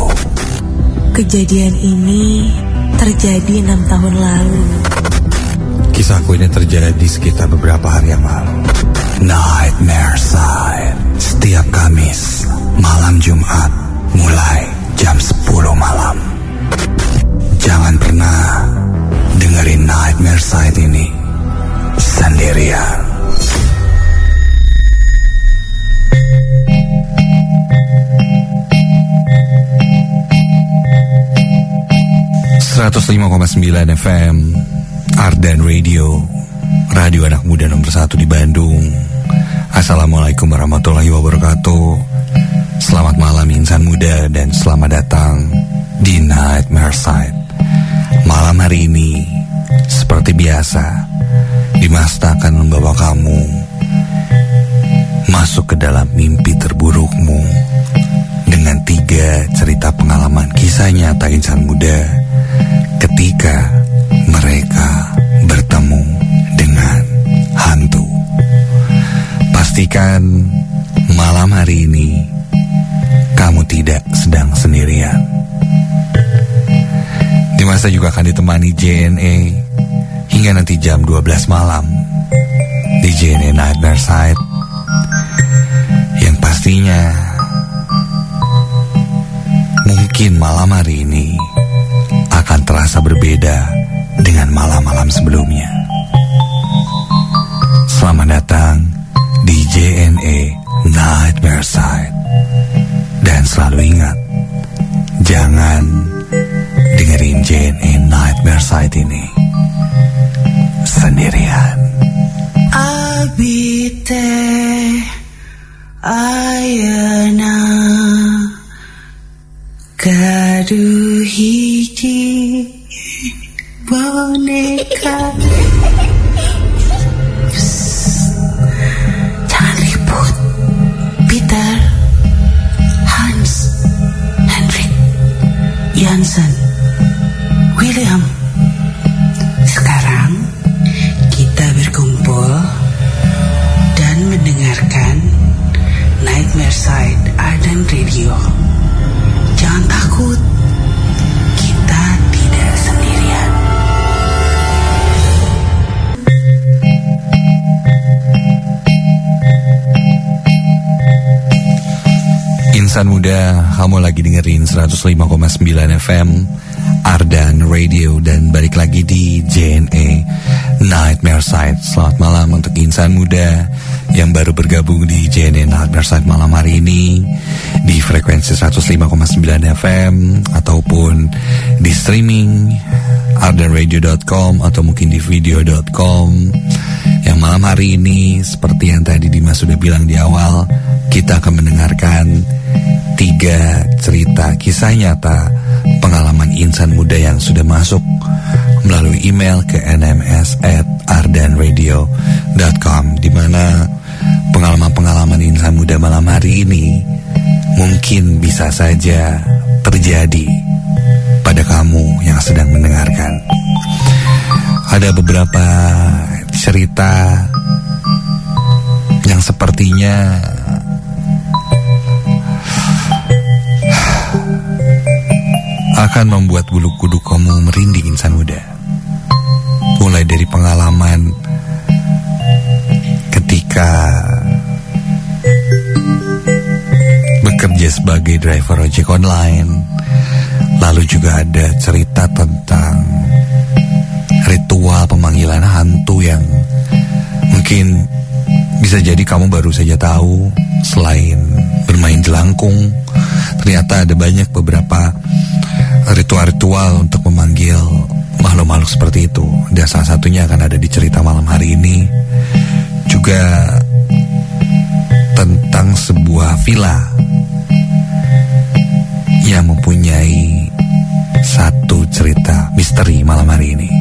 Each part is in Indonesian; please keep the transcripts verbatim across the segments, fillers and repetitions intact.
Kejadian ini terjadi enam tahun lalu. Kisahku ini terjadi sekitar beberapa hari yang lalu. Nightmare Side. Setiap Kamis, malam Jumat, mulai jam sepuluh malam. Jangan pernah dengerin Nightmare Side ini sendirian. seratus lima koma sembilan F M Ardan Radio, radio anak muda nomor satu di Bandung. Assalamualaikum warahmatullahi wabarakatuh. Selamat malam insan muda dan selamat datang di Nightmare Side. Malam hari ini seperti biasa, Dimasta akan membawa kamu masuk ke dalam mimpi terburukmu dengan tiga cerita pengalaman kisah nyata insan muda ketika mereka bertemu dengan hantu. Pastikan malam hari ini kamu tidak sedang sendirian. Dimasa juga akan ditemani J N E hingga nanti jam dua belas malam di J N E Nightmare Side, yang pastinya mungkin malam hari ini akan terasa berbeda dengan malam-malam sebelumnya. Selamat datang di J N E Nightmare Side. Dan selalu ingat, jangan dengerin J N E Nightmare Side ini sendirian. Abite ayana gaduh hiji boneka. Psst, jangan ribut. Peter, Hans, Hendrik, Jansen, William. Sekarang kita berkumpul dan mendengarkan Nightmare Side Ardan Radio. Jangan takut, kita tidak sendirian. Insan muda, kamu lagi dengerin seratus lima koma sembilan F M Ardan Radio, dan balik lagi di J N E Nightmare Side. Selamat malam untuk insan muda yang baru bergabung di J N E Nightmare Side malam hari ini di frekuensi seratus lima koma sembilan F M ataupun di streaming ardan radio dot com atau mungkin di video dot com. Yang malam hari ini seperti yang tadi Dimas sudah bilang di awal, kita akan mendengarkan tiga cerita kisah nyata pengalaman insan muda yang sudah masuk melalui email ke n m s at ardan radio dot com, di mana pengalaman-pengalaman insan muda malam hari ini mungkin bisa saja terjadi pada kamu yang sedang mendengarkan. Ada beberapa cerita yang sepertinya akan membuat bulu kuduk kamu merinding insan muda. Mulai dari pengalaman ketika bekerja sebagai driver ojek online, lalu juga ada cerita tentang ritual pemanggilan hantu yang mungkin bisa jadi kamu baru saja tahu. Selain bermain jelangkung, ternyata ada banyak beberapa ritual-ritual untuk memanggil makhluk-makhluk seperti itu. Dan salah satunya akan ada di cerita malam hari ini. Juga tentang sebuah villa yang mempunyai satu cerita misteri malam hari ini.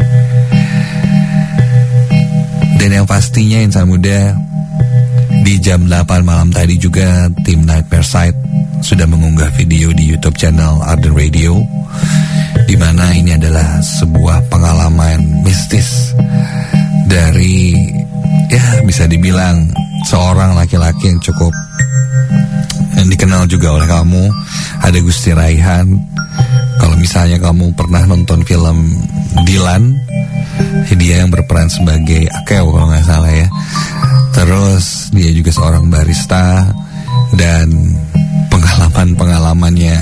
Dan yang pastinya insan muda, di jam delapan malam tadi juga tim Nightmare Side sudah mengunggah video di YouTube channel Ardan Radio, di mana ini adalah sebuah pengalaman mistis dari, ya bisa dibilang seorang laki-laki yang cukup yang dikenal juga oleh kamu. ada Gusti Raihan. Kalau misalnya kamu pernah nonton film Dilan, dia yang berperan sebagai Akeo kalau nggak salah ya. Terus dia juga seorang barista, dan pengalaman-pengalamannya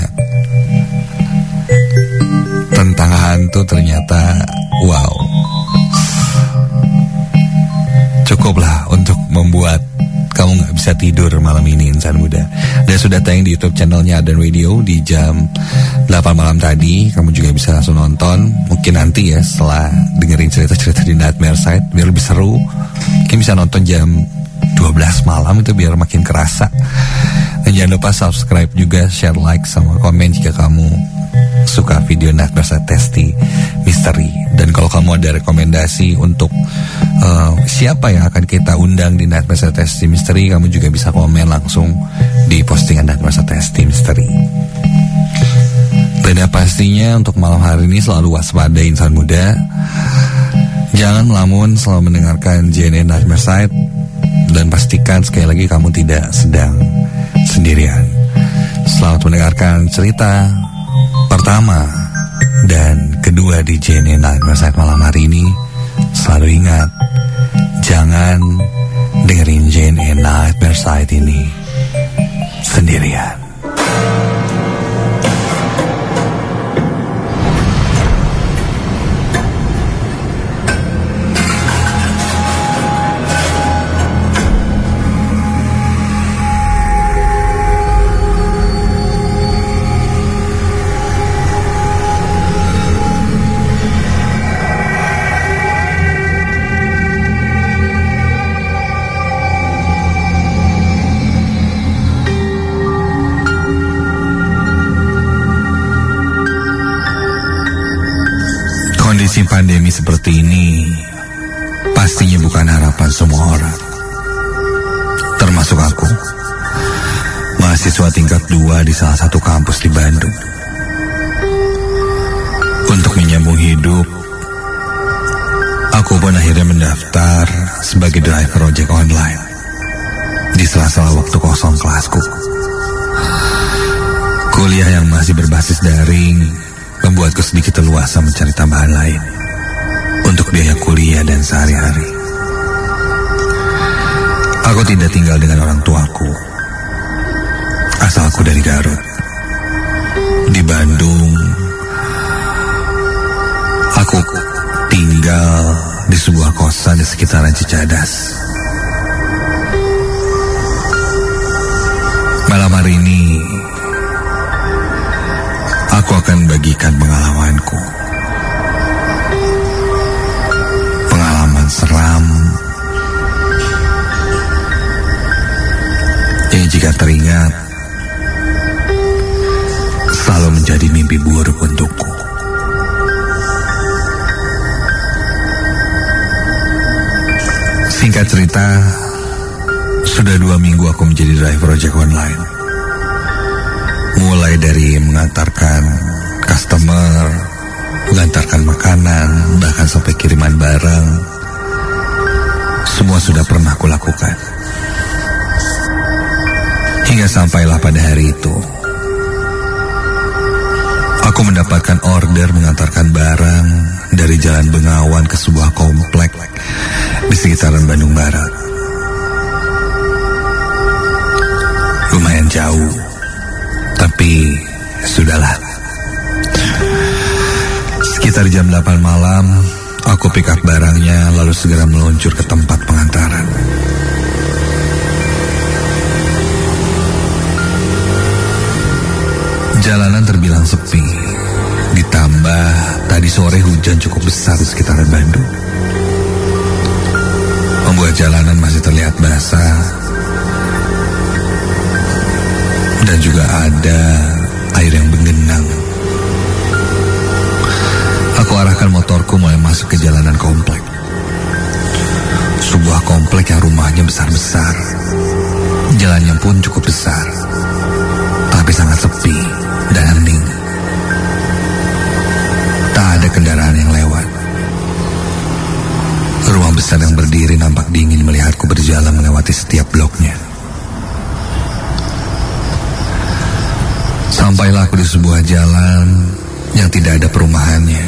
tentang hantu ternyata wow, cukuplah untuk membuat kamu gak bisa tidur malam ini, insan muda. Dan sudah tayang di YouTube channelnya Ardan Radio di jam delapan malam tadi. Kamu juga bisa langsung nonton. Mungkin nanti ya setelah dengerin cerita-cerita di Nightmare Side biar lebih seru, mungkin bisa nonton jam dua belas malam, itu biar makin kerasa. Dan jangan lupa subscribe juga, share, like, sama komen jika kamu suka video Nightmare Side Testy Misteri. Dan kalau kamu ada rekomendasi untuk uh, siapa yang akan kita undang di Nightmare Side Testy Misteri, kamu juga bisa komen langsung di postingan Nightmare Side Testy Misteri. Dan pastinya untuk malam hari ini selalu waspada insan muda. Jangan melamun selalu mendengarkan J N E Nightmare Side, dan pastikan sekali lagi kamu tidak sedang sendirian. Selamat mendengarkan cerita pertama dan kedua di J N E Nightmare Side malam hari ini. Selalu ingat, jangan dengerin J N E Nightmare Side ini sendirian. Kondisi pandemi seperti ini pastinya bukan harapan semua orang, termasuk aku, mahasiswa tingkat dua di salah satu kampus di Bandung. Untuk menyambung hidup, aku pun akhirnya mendaftar sebagai driver ojek online di sela-sela waktu kosong kelasku. Kuliah yang masih berbasis daring membuatku sedikit leluasa mencari tambahan lain untuk biaya kuliah dan sehari-hari. Aku tidak tinggal dengan orang tuaku. Asalku dari Garut. Di Bandung, aku tinggal di sebuah kosan di sekitaran Cicadas. Malam hari ini aku akan bagikan pengalamanku. Pengalaman seram yang jika teringat selalu menjadi mimpi buruk untukku. Singkat cerita, sudah dua minggu aku menjadi driver ojek online. Mulai dari mengantarkan customer, mengantarkan makanan, bahkan sampai kiriman barang, semua sudah pernah aku lakukan. Hingga sampailah pada hari itu, aku mendapatkan order mengantarkan barang dari Jalan Bengawan ke sebuah komplek di sekitaran Bandung Barat. Lumayan jauh, tapi sudahlah. Sekitar jam delapan malam, aku pick up barangnya lalu segera meluncur ke tempat pengantaran. Jalanan terbilang sepi, ditambah tadi sore hujan cukup besar di sekitaran Bandung, membuat jalanan masih terlihat basah. Dan juga ada air yang menggenang. Aku arahkan motorku mulai masuk ke jalanan komplek. Sebuah komplek yang rumahnya besar-besar. Jalannya pun cukup besar, tapi sangat sepi dan hening. Tak ada kendaraan yang lewat. Rumah besar yang berdiri nampak dingin melihatku berjalan melewati setiap bloknya. Sampailah aku di sebuah jalan yang tidak ada perumahannya.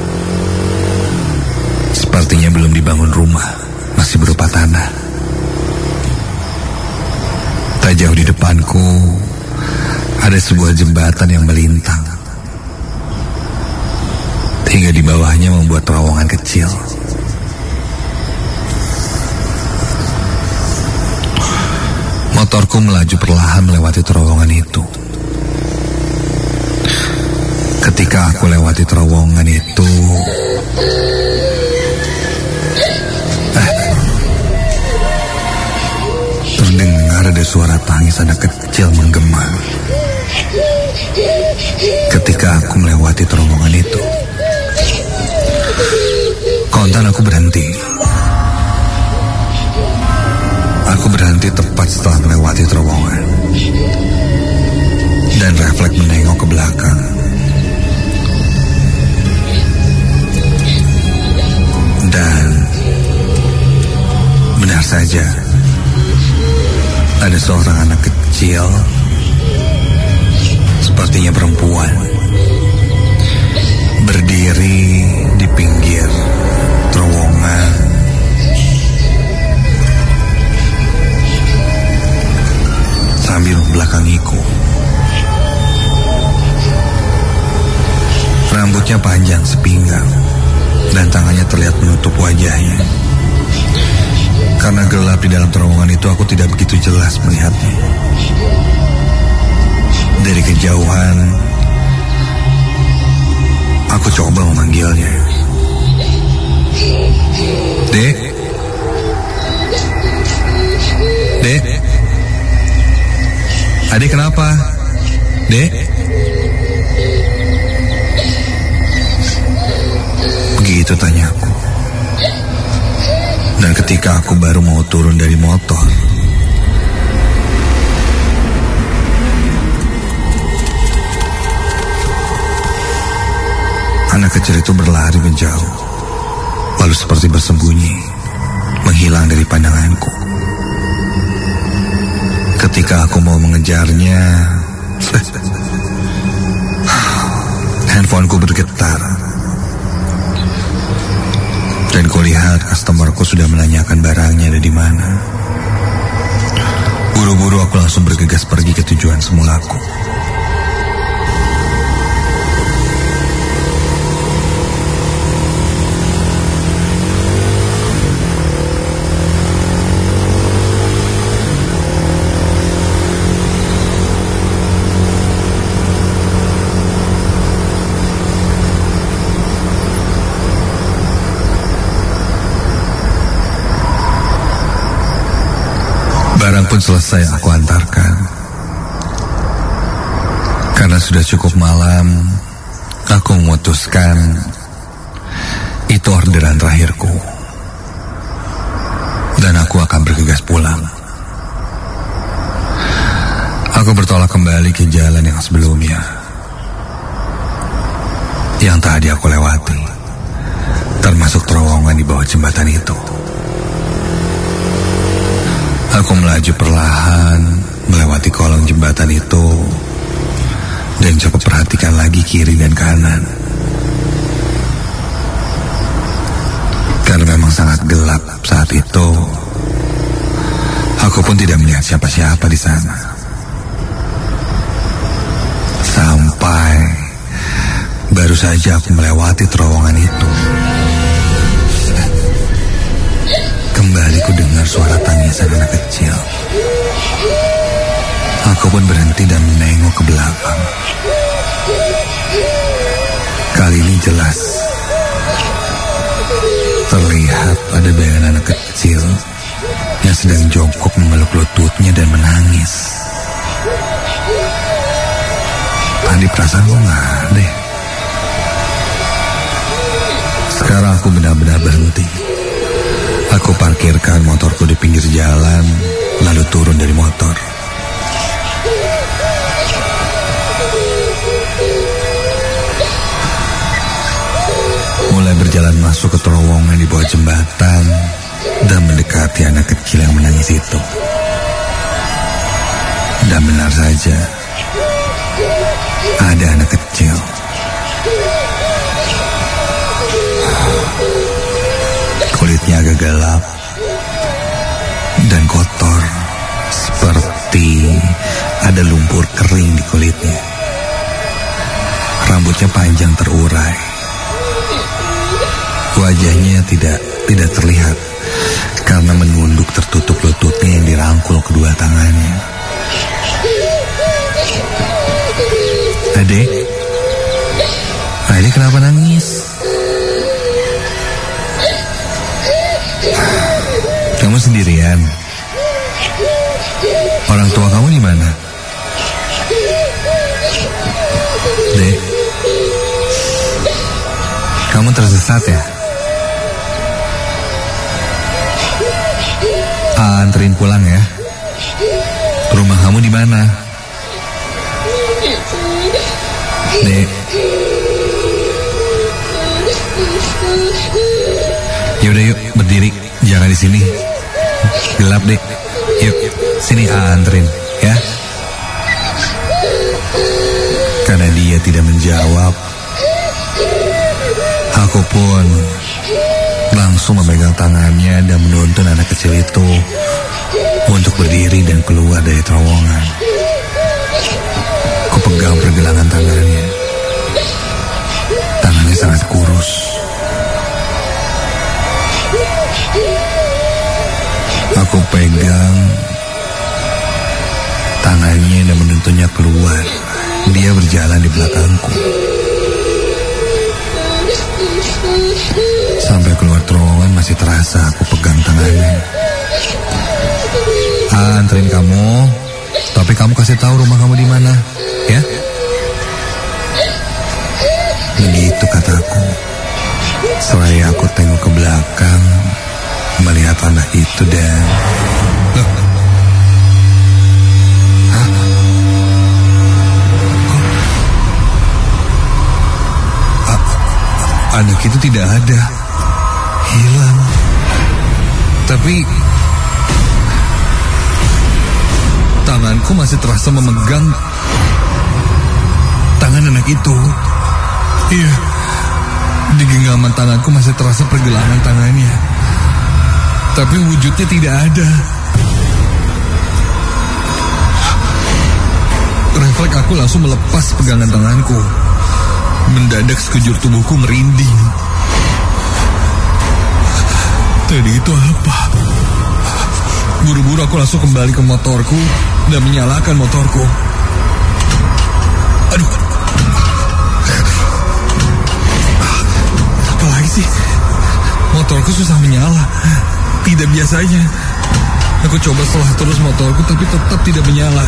Sepertinya belum dibangun rumah, masih berupa tanah. Tak jauh di depanku ada sebuah jembatan yang melintang, hingga di bawahnya membuat terowongan kecil. Motorku melaju perlahan melewati terowongan itu. Ketika aku lewati terowongan itu, eh, terdengar ada suara tangis anak kecil menggema. Ketika aku melewati terowongan itu, kontan aku berhenti. Aku berhenti tepat setelah melewati terowongan dan refleks menengok ke belakang. Dan benar saja, ada seorang anak kecil, sepertinya perempuan, berdiri di pinggir terowongan sambil membelakangiku. Rambutnya panjang sepinggang dan tangannya terlihat menutup wajahnya. Karena gelap di dalam terowongan itu, aku tidak begitu jelas melihatnya. Dari kejauhan, aku coba memanggilnya. Dek? Dek? Adik kenapa? Dek? Begitu tanyaku. Dan ketika aku baru mau turun dari motor, anak kecil itu berlari menjauh, lalu seperti bersembunyi, menghilang dari pandanganku. Ketika aku mau mengejarnya, handphoneku bergetar. Dan kulihat customerku sudah menanyakan barangnya ada di mana. Buru-buru aku langsung bergegas pergi ke tujuan semulaku. Barang pun selesai aku antarkan. Karena sudah cukup malam, aku memutuskan itu orderan terakhirku. Dan aku akan bergegas pulang. Aku bertolak kembali ke jalan yang sebelumnya, yang tadi aku lewati, termasuk terowongan di bawah jembatan itu. Aku melaju perlahan melewati kolong jembatan itu dan coba perhatikan lagi kiri dan kanan. Karena memang sangat gelap saat itu, aku pun tidak melihat siapa-siapa di sana. Sampai baru saja aku melewati terowongan itu, kembali ku dengar suara tangisan anak kecil. Aku pun berhenti dan menengok ke belakang. Kali ini jelas terlihat ada bayangan anak kecil yang sedang jongkok memeluk lututnya dan menangis. Tadi perasaan gue gak ada. Sekarang aku benar-benar berhenti. Aku parkirkan motorku di pinggir jalan, lalu turun dari motor. Mulai berjalan masuk ke terowongan di bawah jembatan dan mendekati anak kecil yang menangis itu. Dan benar saja, ada anak kecil. Kulitnya agak gelap dan kotor, seperti ada lumpur kering di kulitnya. Rambutnya panjang terurai. Wajahnya tidak tidak terlihat karena menunduk tertutup lututnya yang dirangkul kedua tangannya. Adek, Adek kenapa nangis? Kamu sendirian? Orang tua kamu di mana? Dek, kamu tersesat ya? Ah, anterin pulang ya. Rumah kamu di mana? Dek. Yaudah yuk berdiri, jangan di sini. Gelap dek. Yuk sini ah, anterin ya. Karena dia tidak menjawab, aku pun langsung memegang tangannya dan menuntun anak kecil itu untuk berdiri dan keluar dari terowongan. Ku pegang pergelangan tangannya. Tangannya sangat kurus. Aku pegang tangannya dan menuntunnya keluar. Dia berjalan di belakangku. Sampai keluar terowongan masih terasa aku pegang tangannya. Ah, anterin kamu, tapi kamu kasih tahu rumah kamu di mana, ya? Begitu kataku. Selaya aku tengok ke belakang, melihat anak itu dan... Loh. Hah? Kok? A- anak itu tidak ada. Hilang. Tapi tanganku masih terasa memegang tangan anak itu. Iya, di genggaman tanganku masih terasa pergelangan tangannya. Tapi wujudnya tidak ada. Refleks aku langsung melepas pegangan tanganku. Mendadak sekujur tubuhku merinding. Tadi itu apa? Buru-buru aku langsung kembali ke motorku dan menyalakan motorku. Aduh. Apa lagi sih? Motorku susah menyala. Tidak biasanya. Aku coba setelah terus motorku tapi tetap tidak menyala.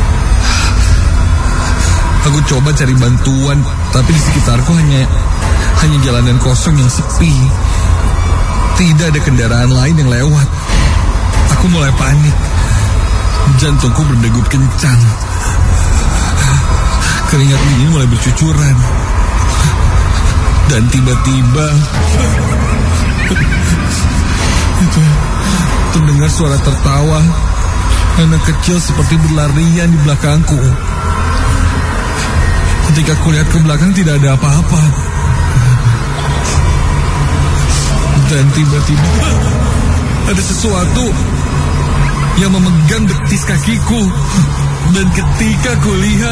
Aku coba cari bantuan, tapi di sekitarku hanya hanya jalanan kosong yang sepi. Tidak ada kendaraan lain yang lewat. Aku mulai panik. Jantungku berdegup kencang. Keringat dingin mulai bercucuran. Dan tiba-tiba itu terdengar suara tertawa anak kecil seperti berlarian di belakangku. Ketika aku lihat ke belakang tidak ada apa-apa. Dan tiba-tiba ada sesuatu yang memegang betis kakiku. Dan ketika aku lihat,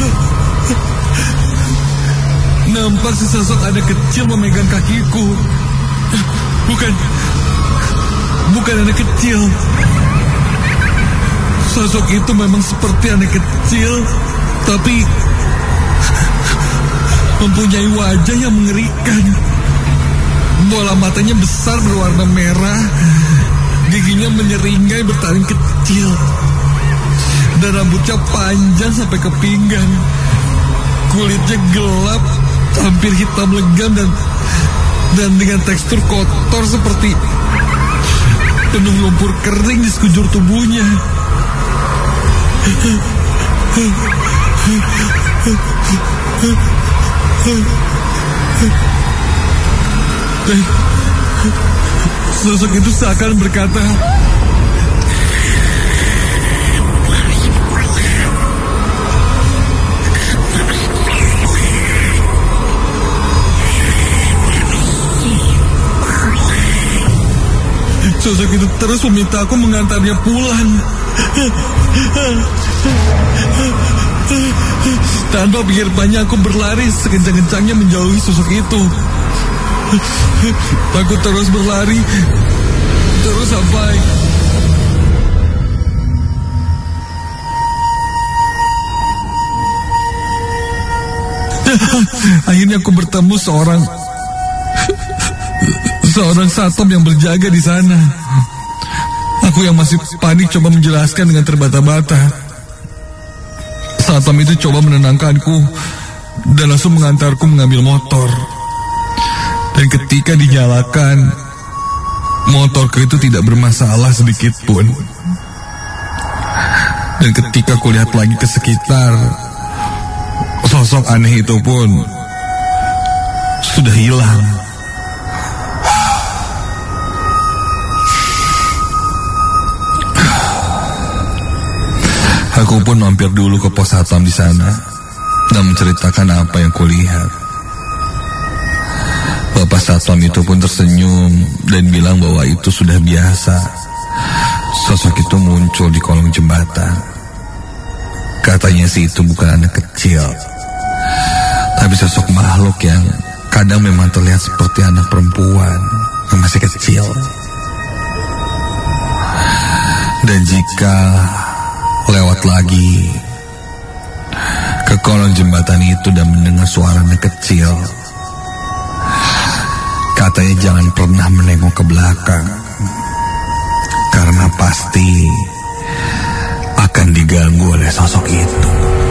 nampak sesosok anak kecil memegang kakiku. Bukan, bukan anak kecil. Sosok itu memang seperti anak kecil, tapi mempunyai wajah yang mengerikan. Bola matanya besar berwarna merah, giginya menyeringai bertaring kecil, dan rambutnya panjang sampai ke pinggang. Kulitnya gelap, hampir hitam legam dan dan dengan tekstur kotor seperti penuh lumpur kering di sekujur tubuhnya. Dan sosok itu seakan berkata, sosok itu terus meminta aku mengantarnya pulang. Tanpa pikir panjang aku berlari sekencang-kencangnya menjauhi sosok itu. Aku terus berlari, terus sampai akhirnya aku bertemu seorang seorang satpam yang berjaga di sana. Aku yang masih panik coba menjelaskan dengan terbata-bata. Satpam itu coba menenangkanku dan langsung mengantarku mengambil motor. Dan ketika dinyalakan, motorku itu tidak bermasalah sedikit pun. Dan ketika aku lihat lagi ke sekitar, sosok aneh itu pun sudah hilang. Aku pun mampir dulu ke pos satpam di sana dan menceritakan apa yang kulihat. Bapak satpam itu pun tersenyum dan bilang bahwa itu sudah biasa. Sosok itu muncul di kolong jembatan. Katanya sih itu bukan anak kecil, tapi sosok makhluk yang kadang memang terlihat seperti anak perempuan yang masih kecil. Dan jika lewat lagi ke kolong jembatan itu dan mendengar suara anak kecil, katanya jangan pernah menengok ke belakang, karena pasti akan diganggu oleh sosok itu.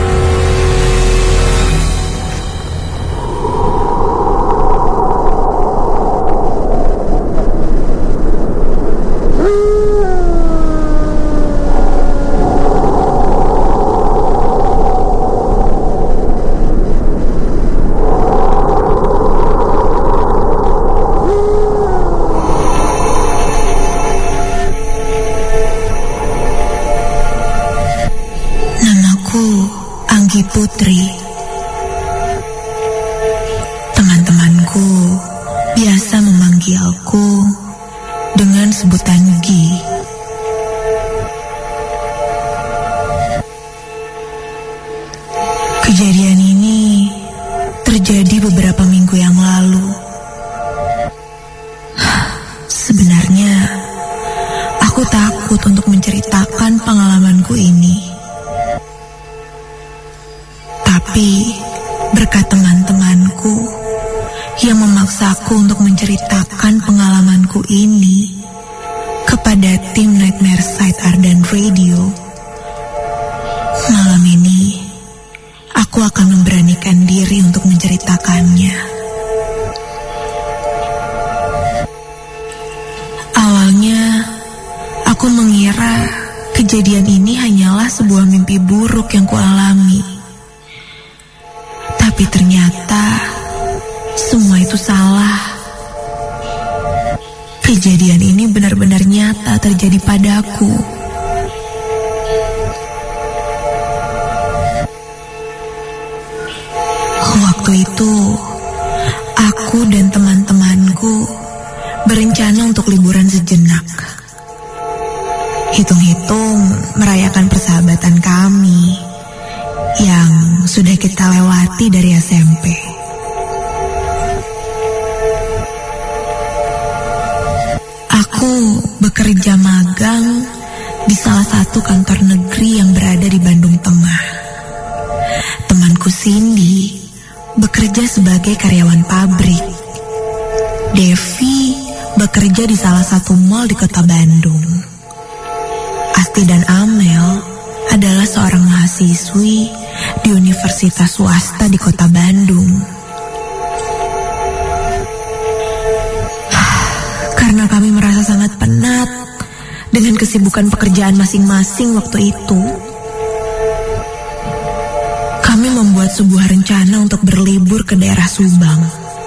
Putri. Teman-temanku biasa memanggilku dengan sebutan Gi. Kejadian ini terjadi beberapa minggu yang lalu. Sebenarnya aku takut untuk menceritakan pengalamanku ini. Tapi berkat teman-temanku yang memaksaku untuk menceritakan pengalamanku ini kepada tim Nightmare Site Ardan Radio, malam ini aku akan memberanikan diri untuk menceritakannya. Awalnya aku mengira kejadian ini hanyalah sebuah mimpi buruk yang kualami. Tapi ternyata semua itu salah. Kejadian ini benar-benar nyata terjadi padaku. Waktu itu, aku dan teman-temanku berencana untuk liburan sejenak. Hitung-hitung merayakan persahabatan kami yang sudah kita lewati dari S M P. Aku bekerja magang di salah satu kantor negeri yang berada di Bandung Tengah. Temanku Cindy bekerja sebagai karyawan pabrik. Devi bekerja di salah satu mal di kota Bandung. Asti dan Amel adalah seorang mahasiswi di universitas swasta di kota Bandung. Karena kami merasa sangat penat dengan kesibukan pekerjaan masing-masing waktu itu, kami membuat sebuah rencana untuk berlibur ke daerah Subang.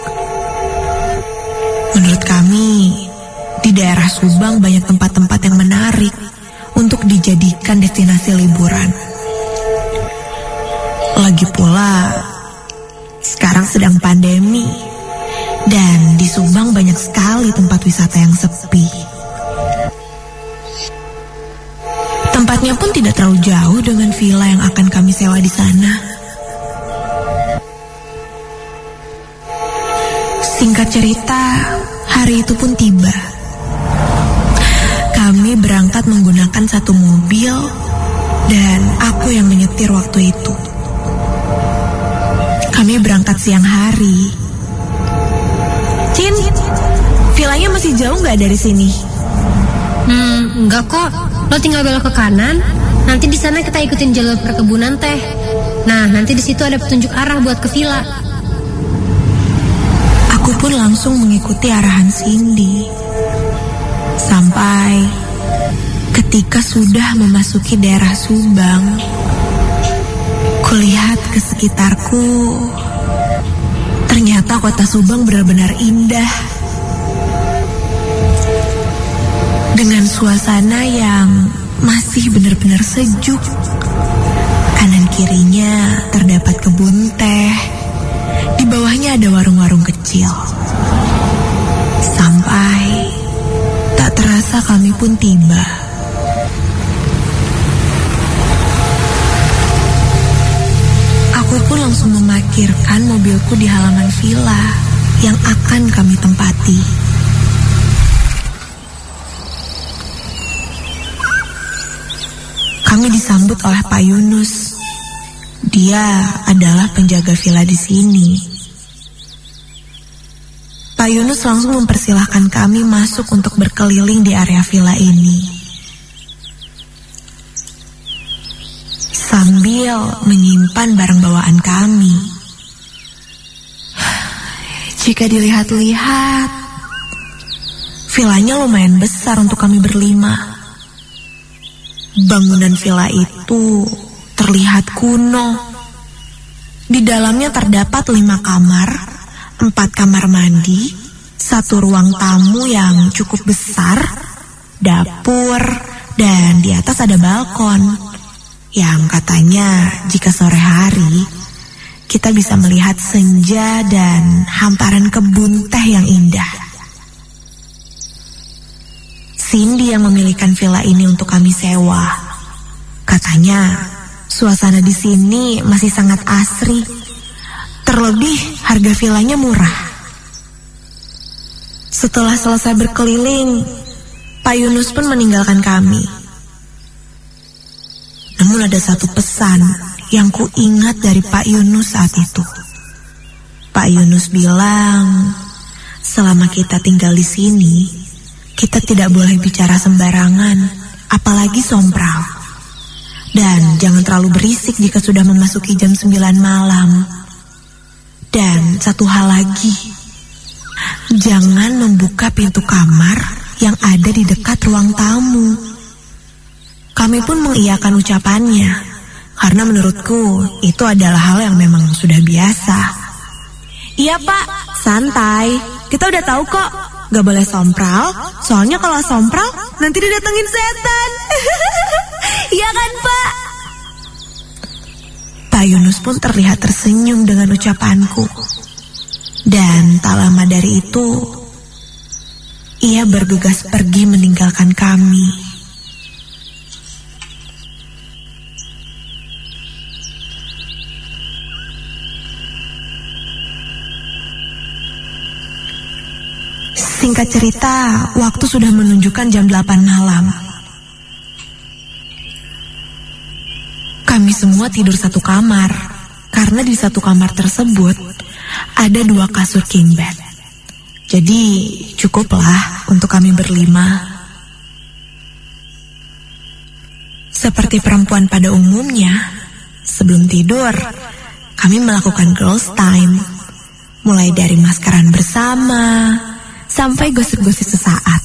Menurut kami, di daerah Subang banyak tempat-tempat yang menarik untuk dijadikan destinasi liburan. Lagi pula, sekarang sedang pandemi, dan di Subang banyak sekali tempat wisata yang sepi. Tempatnya pun tidak terlalu jauh dengan villa yang akan kami sewa di sana. Singkat cerita, hari itu pun tiba. Kami berangkat menggunakan satu mobil dan aku yang menyetir waktu itu. Kami berangkat siang hari. Cin, villanya masih jauh nggak dari sini? Hmm, enggak kok. Lo tinggal belok ke kanan. Nanti di sana kita ikutin jalur perkebunan teh. Nah, nanti di situ ada petunjuk arah buat ke villa. Aku pun langsung mengikuti arahan Cindy. Sampai ketika sudah memasuki daerah Subang, kulihat ke sekitarku. Ternyata kota Subang benar-benar indah. Dengan suasana yang masih benar-benar sejuk. Kanan kirinya terdapat kebun teh. Di bawahnya ada warung-warung kecil. Sampai tak terasa kami pun tiba. Aku pun langsung memarkirkan mobilku di halaman villa yang akan kami tempati. Kami disambut oleh Pak Yunus. Dia adalah penjaga villa di sini. Pak Yunus langsung mempersilahkan kami masuk untuk berkeliling di area villa ini. Sambil menyimpan barang bawaan kami. Jika dilihat-lihat, villanya lumayan besar untuk kami berlima. Bangunan villa itu terlihat kuno. Di dalamnya terdapat lima kamar, empat kamar mandi, satu ruang tamu yang cukup besar, dapur, dan di atas ada balkon. Yang katanya jika sore hari, kita bisa melihat senja dan hamparan kebun teh yang indah. Cindy yang memilihkan villa ini untuk kami sewa. Katanya, suasana di sini masih sangat asri. Terlebih harga villanya murah. Setelah selesai berkeliling, Pak Yunus pun meninggalkan kami. Namun ada satu pesan yang ku ingat dari Pak Yunus saat itu. Pak Yunus bilang, selama kita tinggal di sini, kita tidak boleh bicara sembarangan, apalagi sompral. Dan jangan terlalu berisik jika sudah memasuki jam sembilan malam. Dan satu hal lagi, jangan membuka pintu kamar yang ada di dekat ruang tamu. Kami pun mengiyakan ucapannya, karena menurutku itu adalah hal yang memang sudah biasa. Iya Pak, santai, kita udah tahu kok. Gak boleh sompral, soalnya kalau sompral nanti didatengin setan. Iya kan Pak? Pak Yunus pun terlihat tersenyum dengan ucapanku. Dan tak lama dari itu, ia bergegas pergi meninggalkan kami. Singkat cerita, waktu sudah menunjukkan jam delapan malam. Kami semua tidur satu kamar, karena di satu kamar tersebut ada dua kasur king bed. Jadi cukuplah untuk kami berlima. Seperti perempuan pada umumnya, sebelum tidur, kami melakukan girls time. Mulai dari maskaran bersama, sampai gosip-gosip sesaat.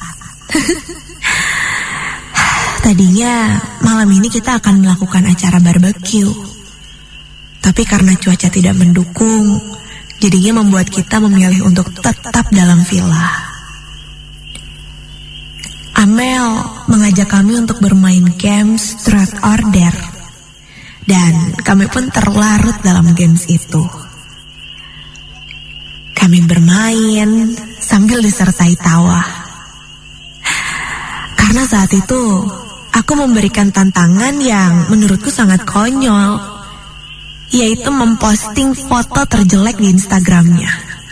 Tadinya malam ini kita akan melakukan acara barbecue. Tapi karena cuaca tidak mendukung, jadinya membuat kita memilih untuk tetap dalam villa. Amel mengajak kami untuk bermain games Truth or Dare. Dan kami pun terlarut dalam games itu. Kami bermain sambil disertai tawa. Karena saat itu aku memberikan tantangan yang menurutku sangat konyol, yaitu memposting foto terjelek di Instagramnya.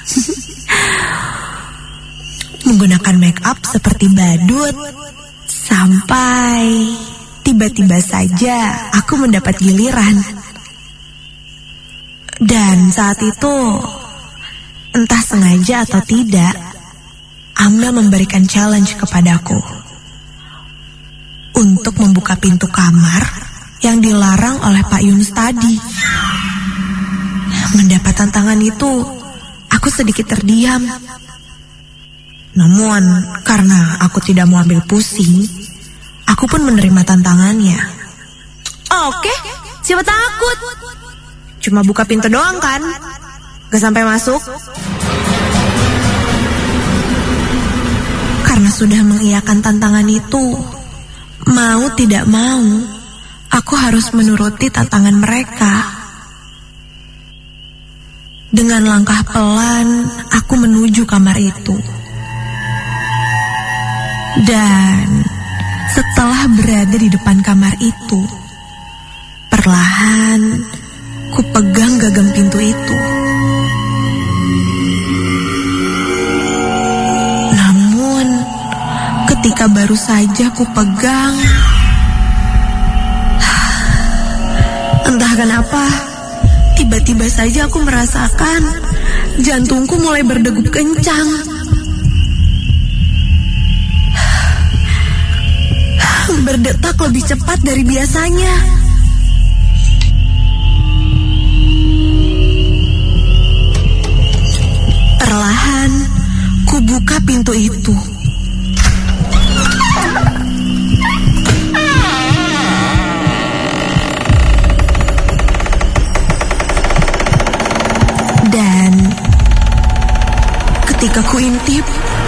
Menggunakan make up seperti badut, sampai tiba-tiba saja aku mendapat giliran. Dan saat itu, entah sengaja atau tidak, Amel memberikan challenge kepadaku untuk membuka pintu kamar yang dilarang oleh Pak Yunus tadi. Mendapat tantangan itu, aku sedikit terdiam. Namun, karena aku tidak mau ambil pusing, aku pun menerima tantangannya. Oke, siapa takut? Cuma buka pintu doang kan? Gak sampai masuk. Karena sudah mengiyakan tantangan itu, mau tidak mau, aku harus menuruti tantangan mereka. Dengan langkah pelan, aku menuju kamar itu. Dan setelah berada di depan kamar itu, perlahan ku pegang gagang pintu itu. Namun, ketika baru saja ku pegang, entah kenapa, tiba-tiba saja aku merasakan jantungku mulai berdegup kencang. Berdetak lebih cepat dari biasanya. Perlahan, ku buka pintu itu. Dan ketika ku intip,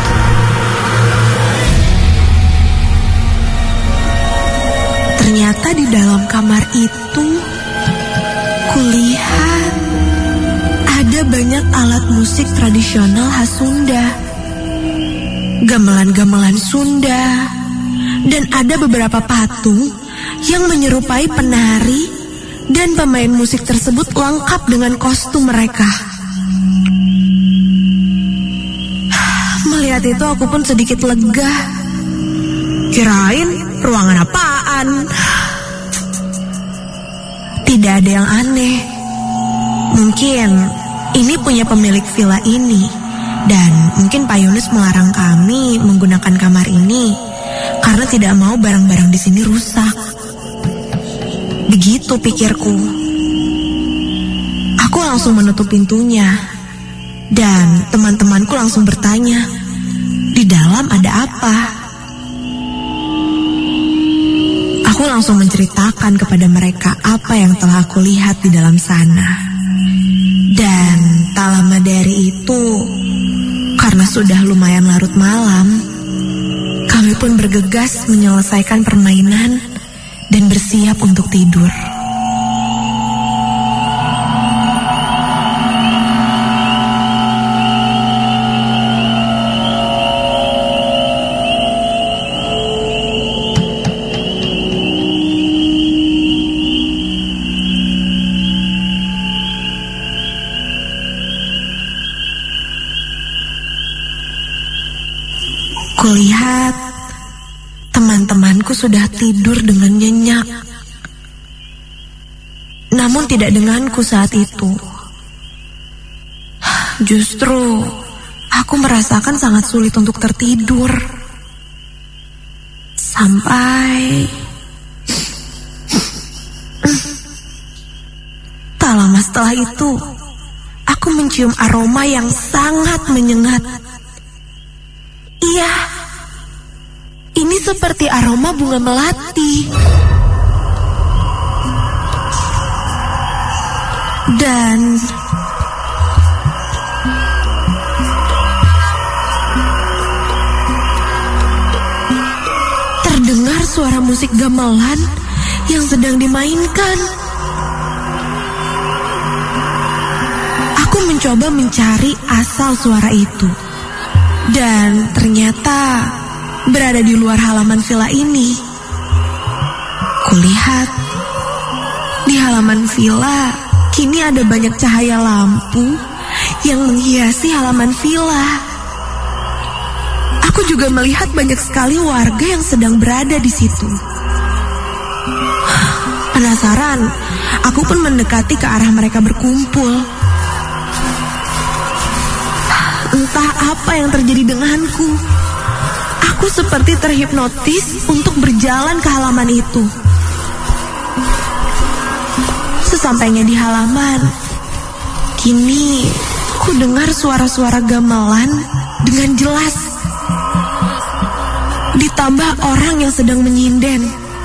ternyata di dalam kamar itu, kulihat ada banyak alat musik tradisional khas Sunda, gamelan-gamelan Sunda, dan ada beberapa patung yang menyerupai penari, dan pemain musik tersebut lengkap dengan kostum mereka. Melihat itu aku pun sedikit lega. Kirain ruangan apaan? Tidak ada yang aneh. Mungkin ini punya pemilik villa ini, dan mungkin Pak Yunus melarang kami menggunakan kamar ini karena tidak mau barang-barang di sini rusak. Begitu pikirku. Aku langsung menutup pintunya, dan teman-temanku langsung bertanya, di dalam ada apa? Aku langsung menceritakan kepada mereka apa yang telah aku lihat di dalam sana. Dan tak lama dari itu, karena sudah lumayan larut malam, kami pun bergegas menyelesaikan permainan dan bersiap untuk tidur. Kulihat teman-temanku sudah tidur dengan nyenyak. Namun tidak denganku saat itu. Justru aku merasakan sangat sulit untuk tertidur. Sampai tak lama setelah itu, aku mencium aroma yang sangat menyengat. Iya, ini seperti aroma bunga melati. Dan terdengar suara musik gamelan yang sedang dimainkan. Aku mencoba mencari asal suara itu. Dan ternyata berada di luar halaman villa ini. Kulihat di halaman villa kini ada banyak cahaya lampu yang menghiasi halaman villa. Aku juga melihat banyak sekali warga yang sedang berada di situ. Penasaran, aku pun mendekati ke arah mereka berkumpul. Entah apa yang terjadi denganku. Aku seperti terhipnotis untuk berjalan ke halaman itu. Sesampainya di halaman, kini ku dengar suara-suara gamelan dengan jelas. Ditambah orang yang sedang menyinden.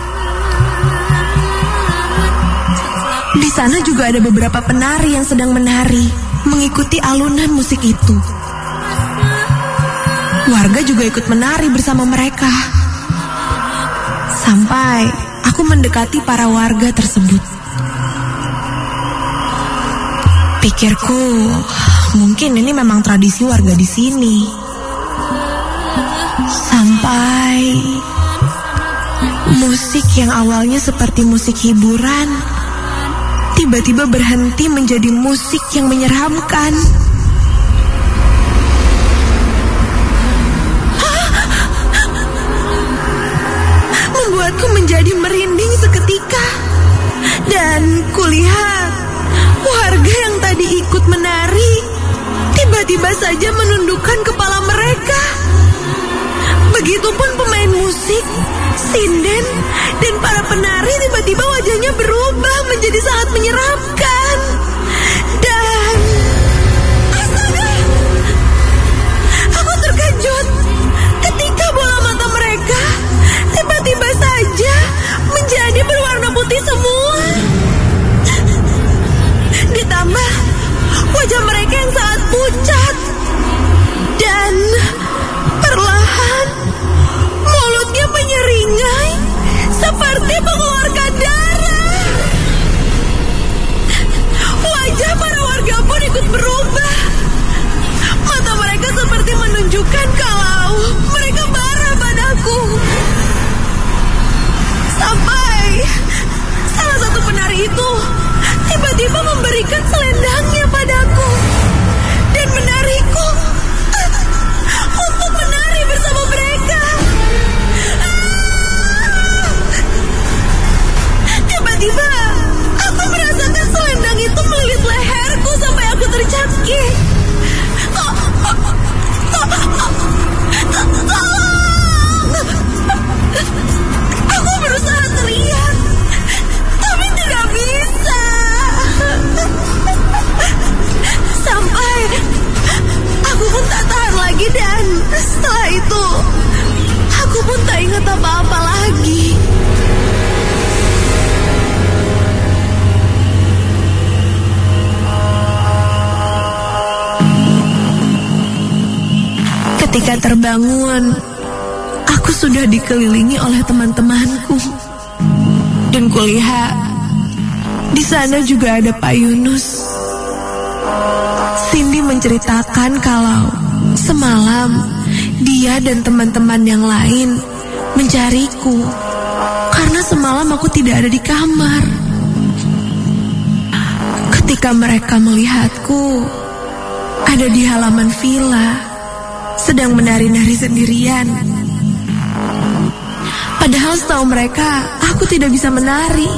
Di sana juga ada beberapa penari yang sedang menari, mengikuti alunan musik itu. Warga juga ikut menari bersama mereka. Sampai aku mendekati para warga tersebut. Pikirku, mungkin ini memang tradisi warga di sini. Sampai musik yang awalnya seperti musik hiburan tiba-tiba berhenti menjadi musik yang menyeramkan. Membuatku menjadi merinding seketika. Dan kulihat warga yang tadi ikut menari tiba-tiba saja menundukkan kepala mereka. Begitupun pemain musik, sinden, dan para penari tiba-tiba wajahnya berubah menjadi sangat menyeramkan. Dan astaga, aku terkejut ketika bola mata mereka tiba-tiba saja menjadi berwarna putih semua. Ditambah wajah mereka yang sangat pucat. Dan perlahan mulutnya menyeringai seperti mengeluarkan darah. Wajah para warga pun ikut berubah. Mata mereka seperti menunjukkan kalau mereka marah padaku. Sampai salah satu penari itu tiba-tiba memberikan selendangnya padaku dan menarikku untuk menari bersama mereka. Tiba-tiba aku merasakan selendang itu melilit leherku sampai aku tercakik. Aku berusaha teriak, tapi tidak bisa. Sampai aku pun tak tahan lagi, dan setelah itu aku pun tak ingat apa-apa lagi. Ketika terbangun, aku sudah dikelilingi oleh teman-temanku. Dan kulihat di sana juga ada Pak Yunus. Cindy menceritakan kalau semalam dia dan teman-teman yang lain mencariku karena semalam aku tidak ada di kamar. Ketika mereka melihatku ada di halaman villa sedang menari-nari sendirian. Padahal setahu mereka aku tidak bisa menari.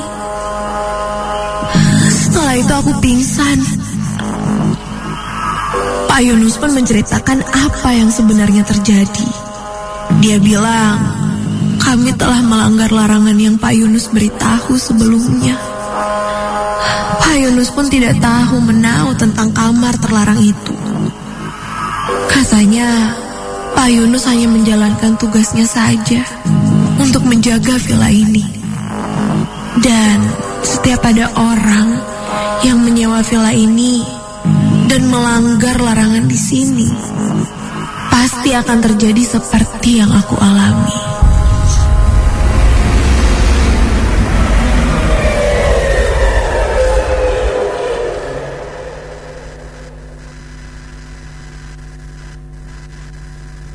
Setelah itu aku pingsan. Pak Yunus pun menceritakan apa yang sebenarnya terjadi. Dia bilang kami telah melanggar larangan yang Pak Yunus beritahu sebelumnya. Pak Yunus pun tidak tahu menahu tentang kamar terlarang itu. Katanya Pak Yunus hanya menjalankan tugasnya saja untuk menjaga villa ini. Dan setiap ada orang yang menyewa villa ini dan melanggar larangan di sini, pasti akan terjadi seperti yang aku alami.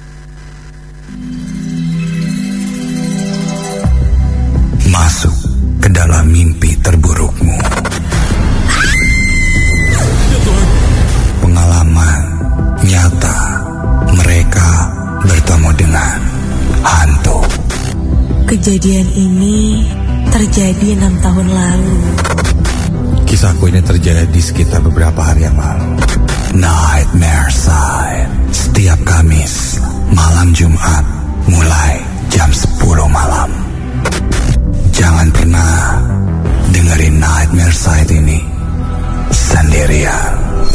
Masuk Kejadian ini terjadi enam tahun lalu. Kisahku ini terjadi sekitar beberapa hari yang lalu. Nightmare Side, setiap Kamis, malam Jumat, mulai jam sepuluh malam. Jangan pernah dengerin Nightmare Side ini sendirian.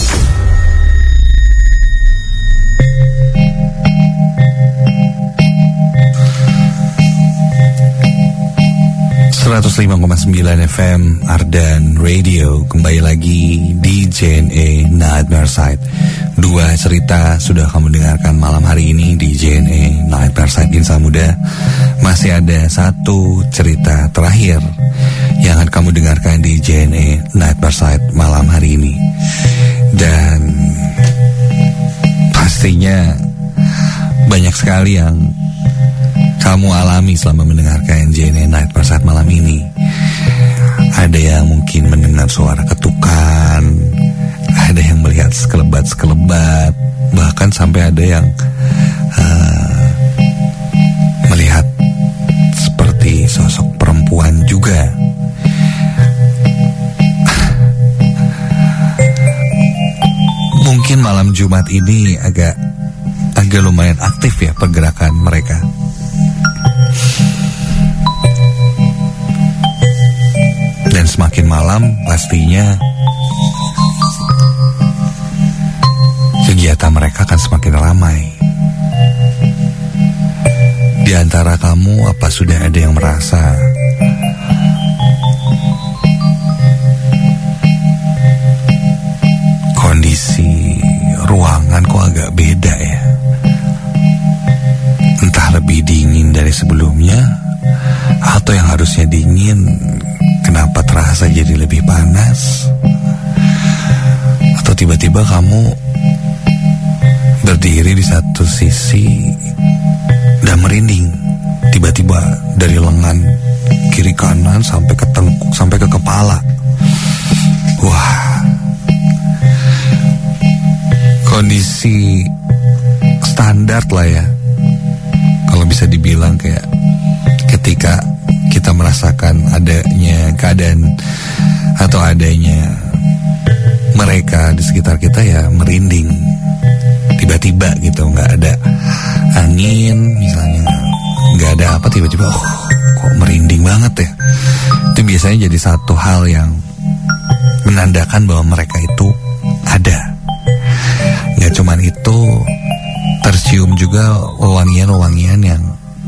seratus lima koma sembilan F M Ardan Radio, kembali lagi di J N A Nightmare Side. Dua cerita sudah kamu dengarkan malam hari ini di J N A Nightmare Side Insan Muda. Masih ada satu cerita terakhir yang akan kamu dengarkan di J N A Nightmare Side malam hari ini. Dan pastinya banyak sekali yang kamu alami selama mendengarkan J N A Nightmare Side malam ini. Ada yang mungkin mendengar suara ketukan, ada yang melihat sekelebat-sekelebat, bahkan sampai ada yang uh, melihat seperti sosok perempuan juga. Mungkin malam Jumat ini agak agak lumayan aktif ya pergerakan mereka. Dan semakin malam pastinya kegiatan mereka akan semakin ramai. Di antara kamu, apa sudah ada yang merasa kondisi ruangan kok agak beda ya? Entah lebih dingin dari sebelumnya, atau yang harusnya dingin kenapa terasa jadi lebih panas? Atau tiba-tiba kamu berdiri di satu sisi dan merinding, tiba-tiba dari lengan kiri kanan sampai ke tengkuk, sampai ke kepala. Wah, kondisi standar lah ya, kalau bisa dibilang, kayak ketika kita merasakan adanya keadaan atau adanya mereka di sekitar kita ya merinding tiba-tiba gitu, nggak ada angin misalnya, nggak ada apa, tiba-tiba oh, kok merinding banget ya. Itu biasanya jadi satu hal yang menandakan bahwa mereka itu ada. Nggak cuman itu, tercium juga wewangian-wewangian yang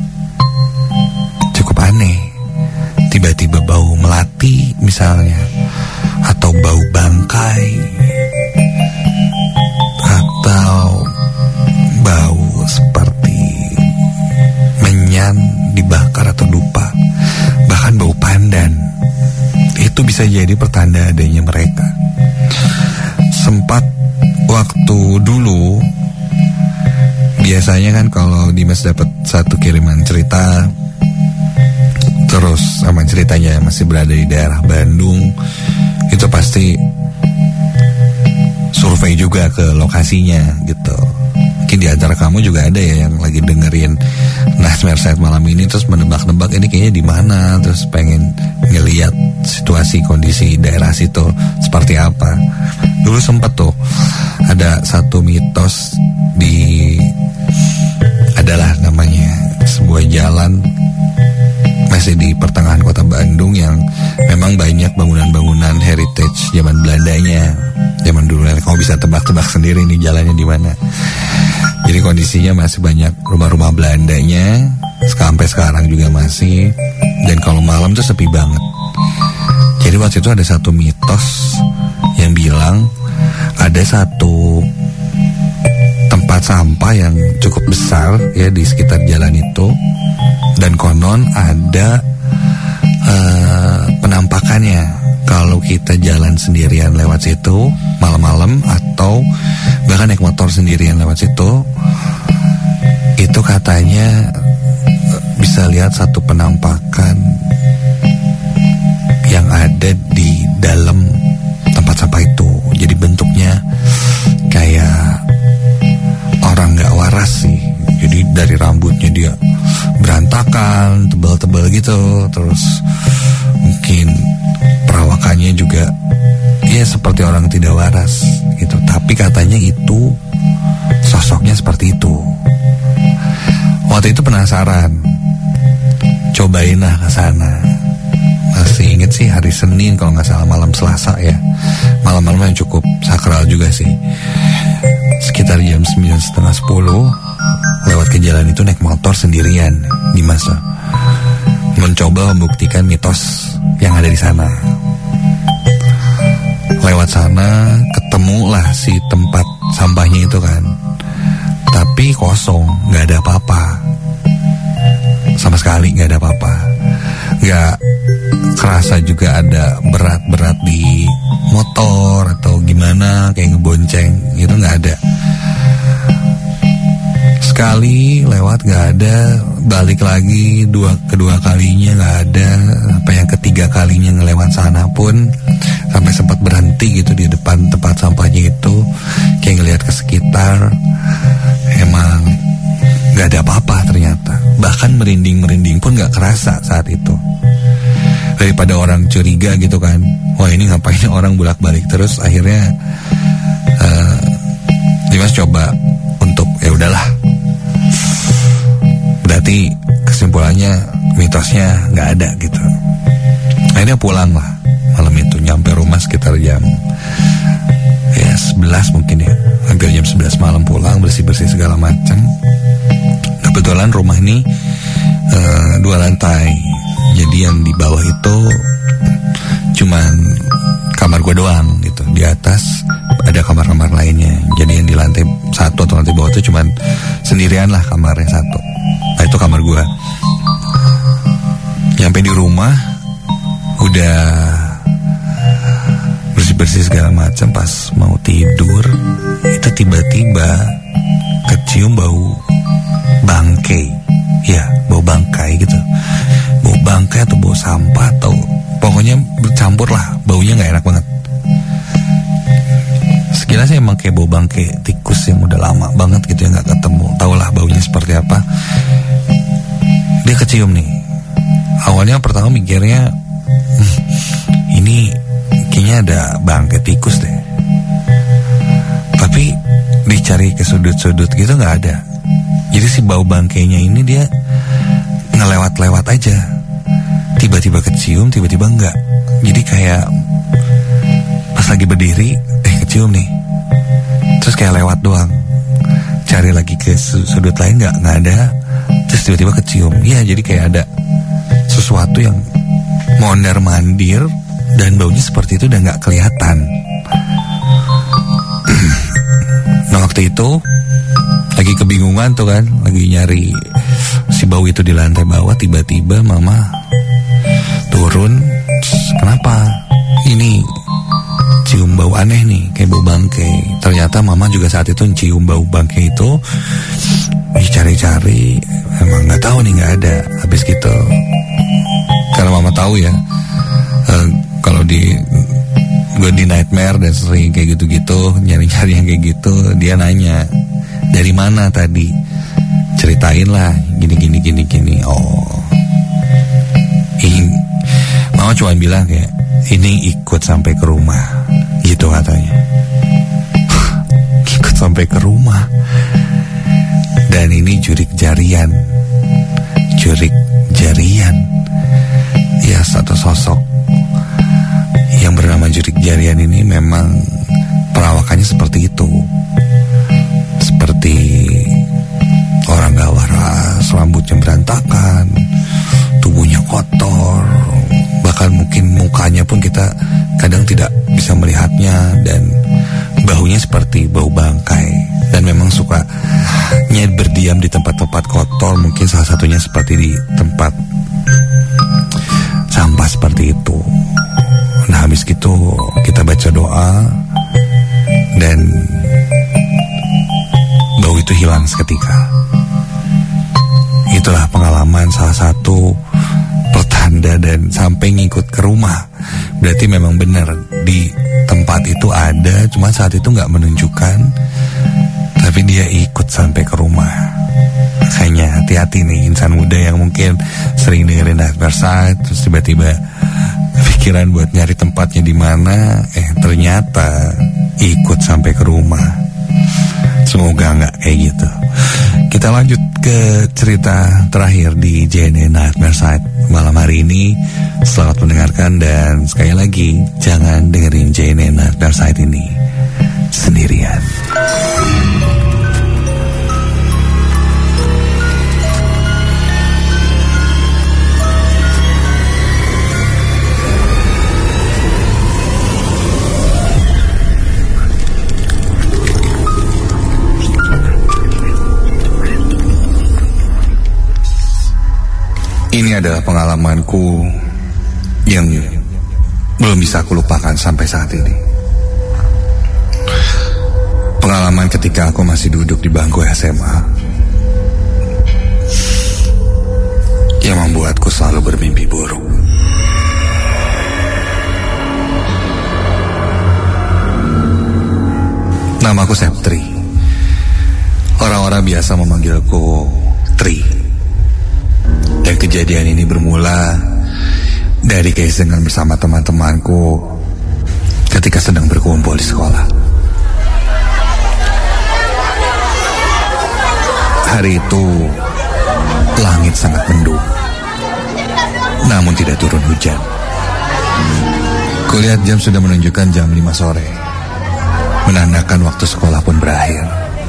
cukup aneh. Tiba-tiba bau melati misalnya, atau bau bangkai, atau bau seperti menyan dibakar atau dupa, bahkan bau pandan. Itu bisa jadi pertanda adanya mereka. Sempat waktu dulu, biasanya kan kalau Dimas dapat satu kiriman cerita, terus sama ceritanya masih berada di daerah Bandung, itu pasti survei juga ke lokasinya gitu. Mungkin di antara kamu juga ada ya yang lagi dengerin Nightmare Side malam ini, terus menebak-nebak ini kayaknya di mana, terus pengen ngeliat situasi kondisi daerah situ seperti apa. Dulu sempet tuh ada satu mitos di, adalah namanya sebuah jalan masih di pertengahan kota Bandung yang memang banyak bangunan-bangunan heritage zaman Belandanya. Zaman dulu kamu bisa tebak-tebak sendiri nih jalannya di mana. Jadi kondisinya masih banyak rumah-rumah Belandanya, sampai sekarang juga masih. Dan kalau malam tuh sepi banget. Jadi waktu itu ada satu mitos yang bilang ada satu tempat sampah yang cukup besar ya di sekitar jalan itu. Dan konon ada uh, penampakannya kalau kita jalan sendirian lewat situ malam-malam, atau bahkan naik motor sendirian lewat situ, itu katanya bisa lihat satu penampakan yang ada di dalam tempat sampah itu. Jadi bentuknya kayak orang gak waras sih. Jadi dari rambutnya dia berantakan berantakan, tebal-tebal gitu. Terus mungkin perawakannya juga ya seperti orang tidak waras gitu. Tapi katanya itu sosoknya seperti itu. Waktu itu penasaran, cobain lah ke sana. Masih inget sih hari Senin kalau nggak salah, malam Selasa ya. Malam-malam yang cukup sakral juga sih. Sekitar jam sembilan setengah sepuluh lewat ke jalan itu naik motor sendirian Dimas, mencoba membuktikan mitos yang ada di sana. Lewat sana ketemulah si tempat sampahnya itu kan, tapi kosong, nggak ada apa-apa sama sekali, nggak ada apa-apa. Nggak kerasa juga ada berat-berat di motor atau gimana kayak ngebonceng, itu nggak ada. Sekali lewat nggak ada, balik lagi dua kedua kalinya nggak ada, sampai yang ketiga kalinya ngelewat sana pun sampai sempat berhenti gitu di depan tempat sampahnya itu, kayak ngelihat ke sekitar, emang nggak ada apa-apa ternyata. Bahkan merinding-merinding pun nggak kerasa saat itu. Daripada orang curiga gitu kan, wah ini ngapain orang bolak-balik terus, akhirnya uh, Dimas coba untuk ya udahlah. Berarti kesimpulannya mitosnya nggak ada gitu. Akhirnya pulang lah malam itu, nyampe rumah sekitar jam ya sebelas mungkin ya, hampir jam sebelas malam pulang, bersih-bersih segala macam. Kebetulan rumah ini uh, dua lantai, jadi yang di bawah itu cuman kamar gue doang gitu. Di atas ada kamar-kamar lainnya. Jadi yang di lantai satu atau lantai bawah itu cuman sendirian lah kamarnya satu. Nah itu kamar gue. Nyampe di rumah udah bersih-bersih segala macam, pas mau tidur itu tiba-tiba kecium bau bangkai. Ya, bau bangkai gitu. Bau bangkai atau bau sampah atau pokoknya bercampur lah, baunya nggak enak banget. Sekilasnya emang kayak bau bangkai tikus yang udah lama banget gitu ya nggak ketemu. Taulah baunya seperti apa. Dia kecium nih. Awalnya pertama mikirnya hm, ini kayaknya ada bangkai tikus deh. Tapi dicari ke sudut-sudut gitu nggak ada. Jadi si bau bangkainya ini dia ngelewat-lewat aja. Tiba-tiba kecium, tiba-tiba enggak. Jadi kayak pas lagi berdiri, eh kecium nih. Terus kayak lewat doang. Cari lagi ke sudut lain enggak, enggak ada. Terus tiba-tiba kecium. Ya jadi kayak ada sesuatu yang mondar-mandir dan baunya seperti itu udah enggak kelihatan. Nah waktu itu lagi kebingungan tuh kan, lagi nyari si bau itu di lantai bawah. Tiba-tiba mama turun. Kenapa? Ini cium bau aneh nih, kayak bau bangkai. Ternyata mama juga saat itu cium bau bangkai itu. Dicari-cari, emang nggak tahu nih, nggak ada. Habis gitu, karena mama tahu ya, uh, kalau di gue di nightmare dan sering kayak gitu-gitu, nyari-nyari yang kayak gitu, dia nanya, dari mana tadi? Ceritain lah, gini gini gini gini. Oh, ini mama cuma bilang kayak ini ikut sampai ke rumah, gitu katanya. Ikut sampai ke rumah. Dan ini jurik jarian, jurik jarian. Ya satu sosok yang bernama jurik jarian ini memang perawakannya seperti itu. Seperti orang gak waras, rambutnya berantakan, tubuhnya kotor, bahkan mungkin mukanya pun kita kadang tidak bisa melihatnya, dan baunya seperti bau bangkai. Dan memang sukanya berdiam di tempat-tempat kotor, mungkin salah satunya seperti di tempat sampah seperti itu. Nah habis gitu kita baca doa dan bau itu hilang seketika. Itulah pengalaman salah satu pertanda, dan sampai ngikut ke rumah. Berarti memang benar di tempat itu ada, cuma saat itu gak menunjukkan, tapi dia ikut sampai ke rumah. Makanya hati-hati nih insan muda yang mungkin sering dengerin Night Merside, terus tiba-tiba pikiran buat nyari tempatnya di mana, eh ternyata ikut sampai ke rumah. Semoga nggak kayak gitu. Kita lanjut ke cerita terakhir di J N E Night Merside malam hari ini. Selamat mendengarkan dan sekali lagi jangan dengerin J N E Night Merside ini sendirian. Ini adalah pengalamanku yang belum bisa aku lupakan sampai saat ini. Pengalaman ketika aku masih duduk di bangku S M A yang membuatku selalu bermimpi buruk. Namaku Septri. Orang-orang biasa memanggilku Tri. Dan kejadian ini bermula dari keisengan bersama teman-temanku ketika sedang berkumpul di sekolah. Hari itu langit sangat mendung, namun tidak turun hujan. Kulihat jam sudah menunjukkan jam lima sore, menandakan waktu sekolah pun berakhir.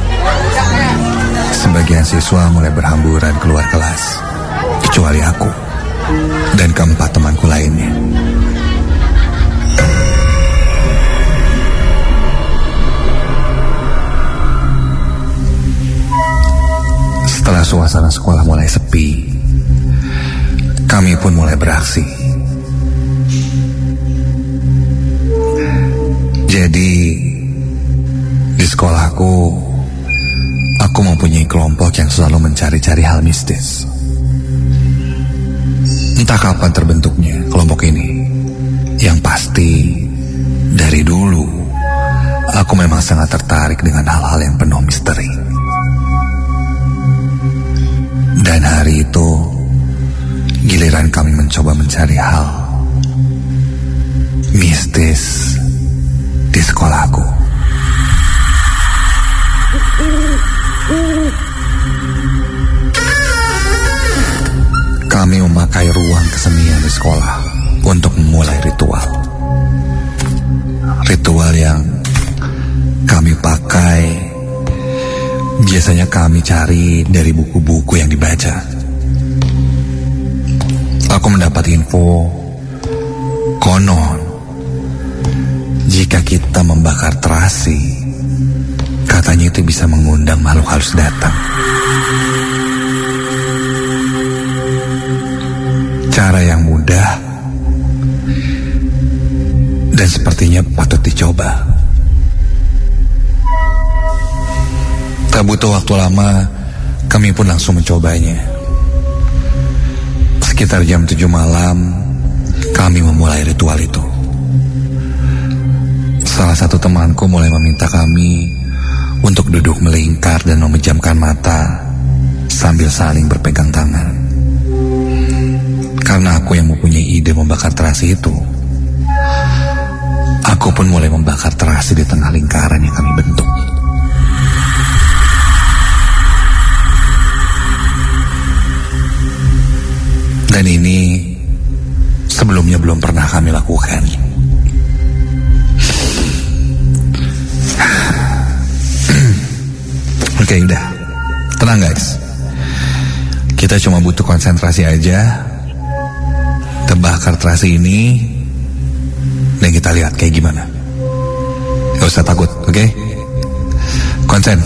Sebagian siswa mulai berhamburan keluar kelas, kecuali aku dan keempat temanku lainnya. Setelah suasana sekolah mulai sepi, kami pun mulai beraksi. Jadi di sekolahku, aku mempunyai kelompok yang selalu mencari-cari hal mistis. Entah kapan terbentuknya kelompok ini. Yang pasti dari dulu aku memang sangat tertarik dengan hal-hal yang penuh misteri. Dan hari itu giliran kami mencoba mencari hal mistis di sekolahku. Kami memakai ruang kesenian di sekolah untuk memulai ritual. Ritual yang kami pakai biasanya kami cari dari buku-buku yang dibaca. Aku mendapat info konon jika kita membakar terasi, katanya itu bisa mengundang makhluk halus datang. Cara yang mudah dan sepertinya patut dicoba. Tak butuh waktu lama, kami pun langsung mencobanya. Sekitar jam tujuh malam, kami memulai ritual itu. Salah satu temanku mulai meminta kami untuk duduk melingkar dan memejamkan mata sambil saling berpegang tangan. Karena aku yang mempunyai ide membakar terasi itu, aku pun mulai membakar terasi di tengah lingkaran yang kami bentuk. Dan ini sebelumnya belum pernah kami lakukan. Oke, udah. Tenang guys. Kita cuma butuh konsentrasi aja. Terbakar terasi ini dan kita lihat kayak gimana. Gak usah takut, oke? Okay? Konsen.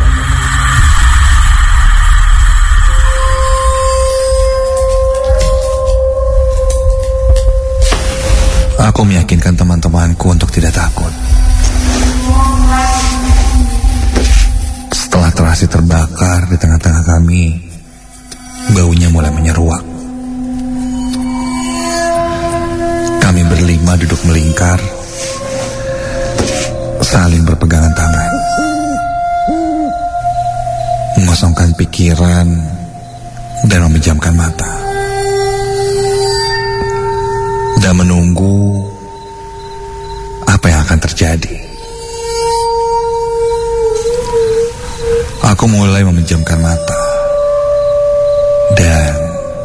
Aku meyakinkan teman-temanku untuk tidak takut. Setelah terasi terbakar di tengah-tengah kami, baunya mulai menyeruak. Kami berlima duduk melingkar, saling berpegangan tangan, mengosongkan pikiran dan memejamkan mata dan menunggu apa yang akan terjadi. Aku mulai memejamkan mata dan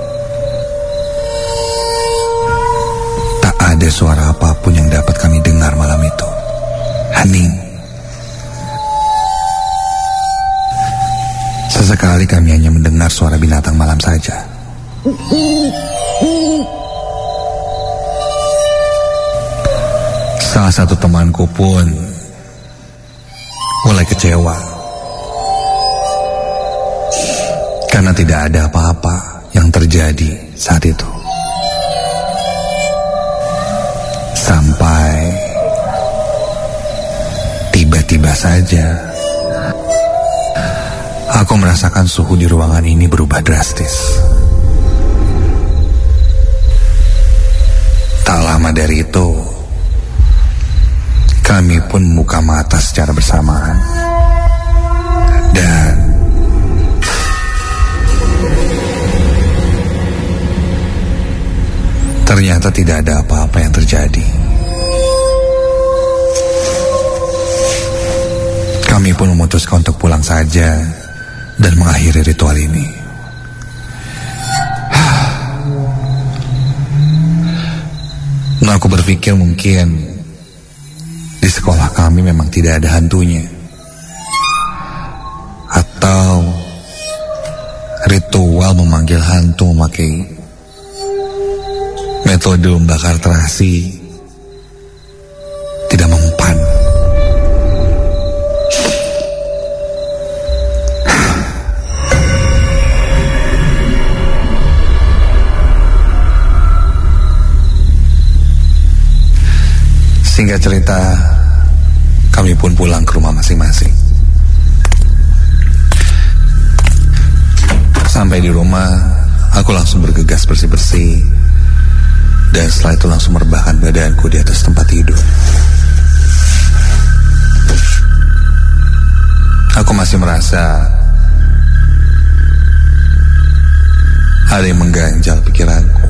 tak ada suara apapun yang dapat kami dengar malam itu. Hening. Sesekali kami hanya mendengar suara binatang malam saja. Salah satu temanku pun mulai kecewa karena tidak ada apa-apa yang terjadi saat itu. Sampai tiba-tiba saja aku merasakan suhu di ruangan ini berubah drastis. Tak lama dari itu, kami pun membuka mata secara bersamaan. Dan ternyata tidak ada apa-apa yang terjadi. Kami pun memutuskan untuk pulang saja dan mengakhiri ritual ini. Nah, aku berpikir mungkin di sekolah kami memang tidak ada hantunya, atau ritual memanggil hantu memakai metode membakar terasi tidak mempan. Singkat cerita, kami pun pulang ke rumah masing-masing. Sampai di rumah, aku langsung bergegas bersih-bersih, dan setelah itu langsung merebahkan badanku di atas tempat tidur. Aku masih merasa ada yang mengganjal pikiranku.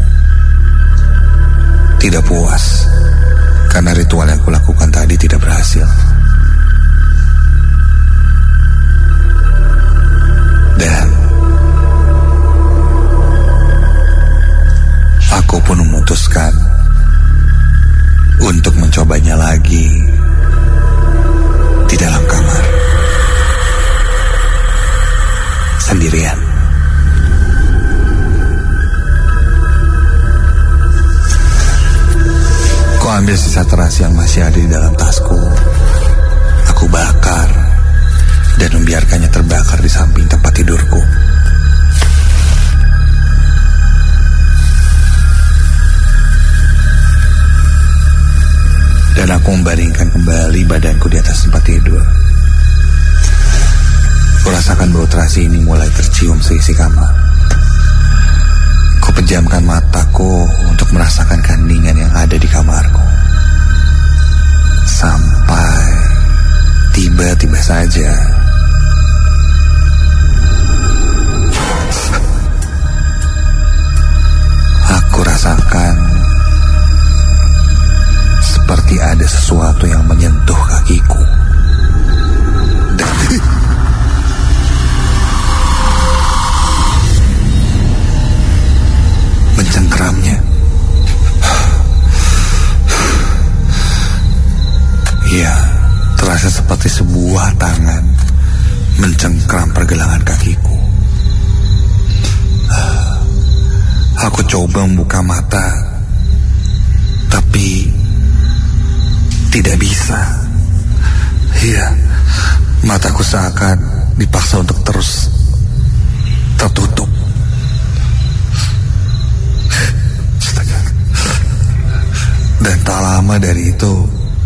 Tidak puas karena ritual yang aku lakukan tadi tidak berhasil. Dan aku pun memutuskan untuk mencobanya lagi di dalam kamar sendirian. Aku ambil sisa terasi yang masih ada di dalam tasku. Aku bakar dan membiarkannya terbakar di samping tempat tidurku. Dan aku membaringkan kembali badanku di atas tempat tidur. Kurasakan bau terasi ini mulai tercium seisi kamar. Ku pejamkan mataku untuk merasakan keheningan yang ada di kamarku. Sampai tiba-tiba saja aku rasakan seperti ada sesuatu yang menyentuh kakiku. Dan mencengkeramnya. Iya, terasa seperti sebuah tangan mencengkeram pergelangan kakiku. Aku coba membuka mata, tapi tidak bisa. Iya, mataku seakan dipaksa untuk terus tertutup. Dan tak lama dari itu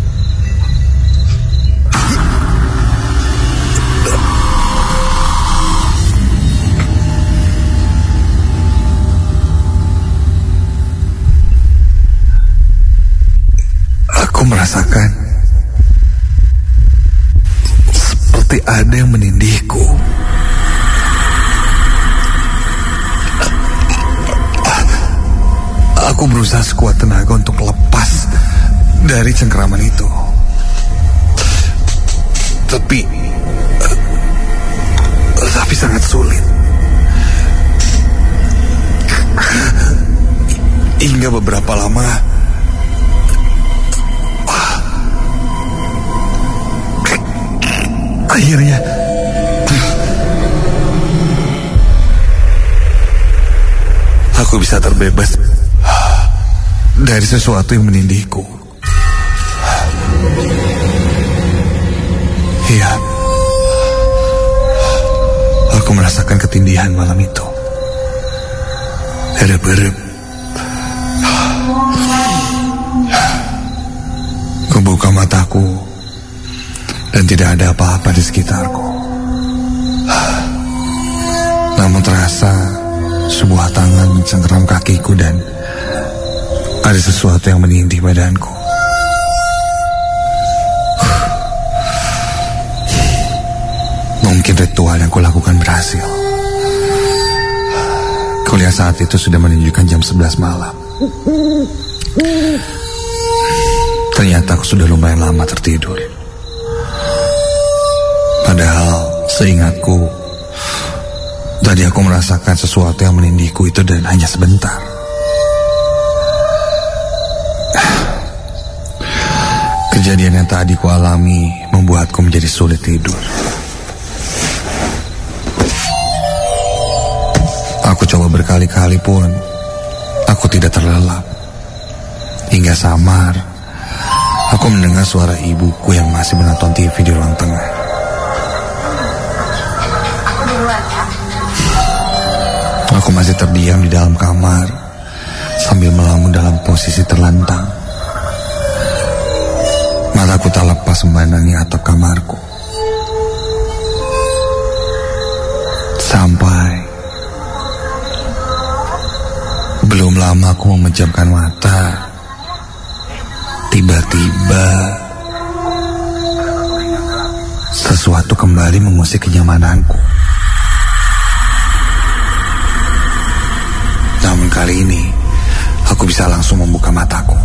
aku merasakan seperti ada yang menindihku. Aku berusaha sekuat tenaga untuk lepas dari cengkeraman itu. Tapi Tapi sangat sulit. Hingga beberapa lama akhirnya aku bisa terbebas dari sesuatu yang menindihku. Iya, aku merasakan ketindihan malam itu. Herep-herep. Kubuka mataku dan tidak ada apa-apa di sekitarku. Namun terasa sebuah tangan mencengkeram kakiku dan ada sesuatu yang menindih badanku. Mungkin ritual yang kulakukan berhasil. Kuliah saat itu sudah menunjukkan jam sebelas malam. Ternyata aku sudah lumayan lama tertidur. Padahal seingatku, tadi aku merasakan sesuatu yang menindihku itu dan hanya sebentar. Kejadian yang tadi ku alami membuatku menjadi sulit tidur. Aku coba berkali-kali pun aku tidak terlelap. Hingga samar aku mendengar suara ibuku yang masih menonton T V di ruang tengah. Aku masih terdiam di dalam kamar sambil melamun dalam posisi terlentang. Mataku tak lepas memandangi atap kamarku. Sampai belum lama aku memejamkan mata, tiba-tiba sesuatu kembali mengusik kenyamananku. Namun kali ini aku bisa langsung membuka mataku.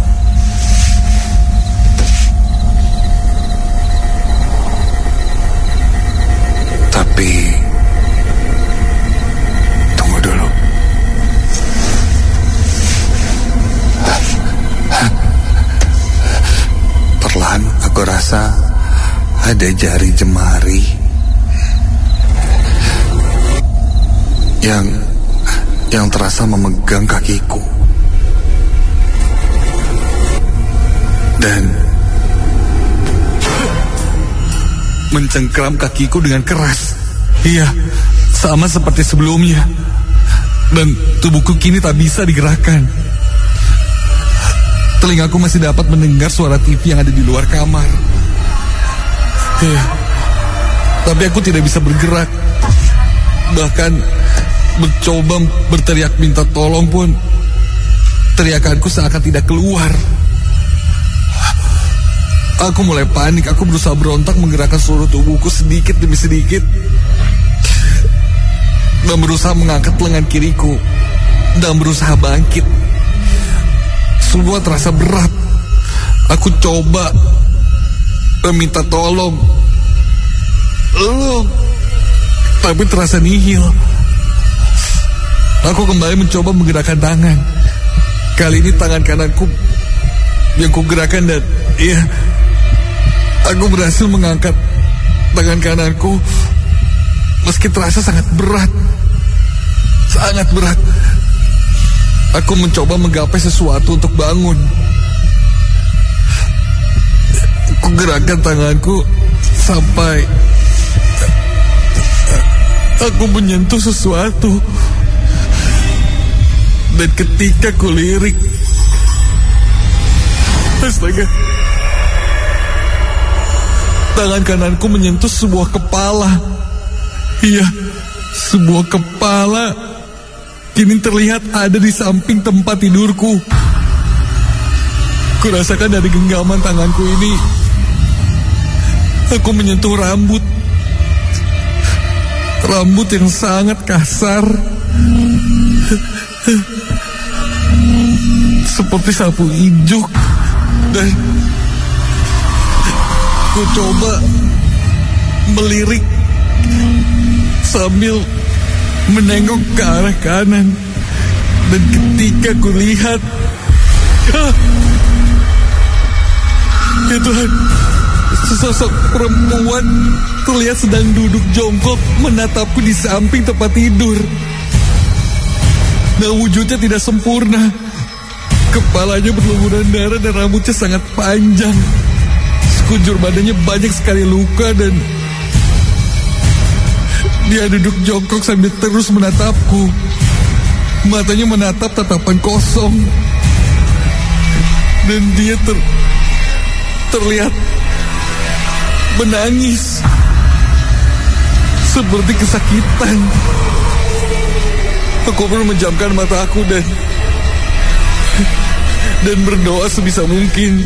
Tapi tunggu dulu. Perlahan aku rasa ada jari jemari yang yang terasa memegang kakiku dan mencengkeram kakiku dengan keras. Iya, sama seperti sebelumnya. Dan tubuhku kini tak bisa digerakkan. Telingaku masih dapat mendengar suara T V yang ada di luar kamar. Iya, tapi aku tidak bisa bergerak. Bahkan mencoba berteriak minta tolong pun teriakanku seakan tidak keluar. Aku mulai panik. Aku berusaha berontak menggerakkan seluruh tubuhku sedikit demi sedikit dan berusaha mengangkat lengan kiriku dan berusaha bangkit. Semua terasa berat. Aku coba meminta tolong, Tolong. Tapi terasa nihil. Aku kembali mencoba menggerakkan tangan. Kali ini tangan kananku yang kugerakkan dan iya, aku berhasil mengangkat tangan kananku meski terasa sangat berat. Sangat berat. Aku mencoba menggapai sesuatu untuk bangun. Aku gerakkan tanganku sampai aku menyentuh sesuatu. Dan ketika kulirik, astaga, tangan kananku menyentuh sebuah kepala. Iya, sebuah kepala kini terlihat ada di samping tempat tidurku. Kurasakan dari genggaman tanganku ini, aku menyentuh rambut. Rambut yang sangat kasar. seperti sapu ijuk. Dan ku coba melirik sambil menengok ke arah kanan. Dan ketika ku lihat, ah, ya Tuhan, sesosok perempuan terlihat sedang duduk jongkok menatapku di samping tempat tidur. Nah, wujudnya tidak sempurna. Kepalanya berlumuran darah dan rambutnya sangat panjang. Sekujur badannya banyak sekali luka dan dia duduk jongkok sambil terus menatapku. Matanya menatap tatapan kosong. Dan dia ter, terlihat menangis seperti kesakitan. Aku pun menjamkan mataku dan dan berdoa sebisa mungkin.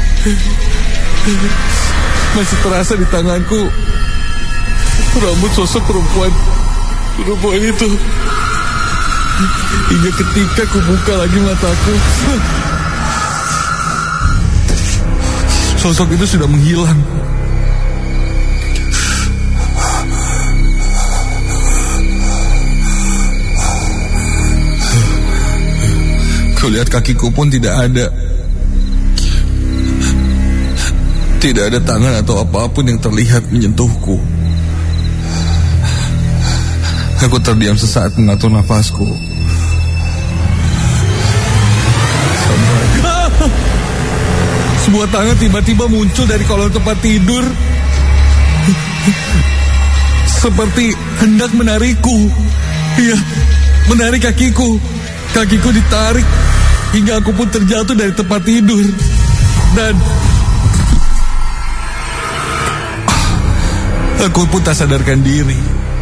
Masih terasa di tanganku rambut sosok perempuan perempuan itu. Hingga ketika ku buka lagi mataku, sosok itu sudah menghilang. Kulihat kakiku pun tidak ada. Tidak ada tangan atau apapun yang terlihat menyentuhku. Aku terdiam sesaat mengatur nafasku. Ah! Sebuah tangan tiba-tiba muncul dari kolong tempat tidur, seperti hendak menarikku. Iya, menarik kakiku. Kakiku ditarik hingga aku pun terjatuh dari tempat tidur. Dan aku pun tak sadarkan diri.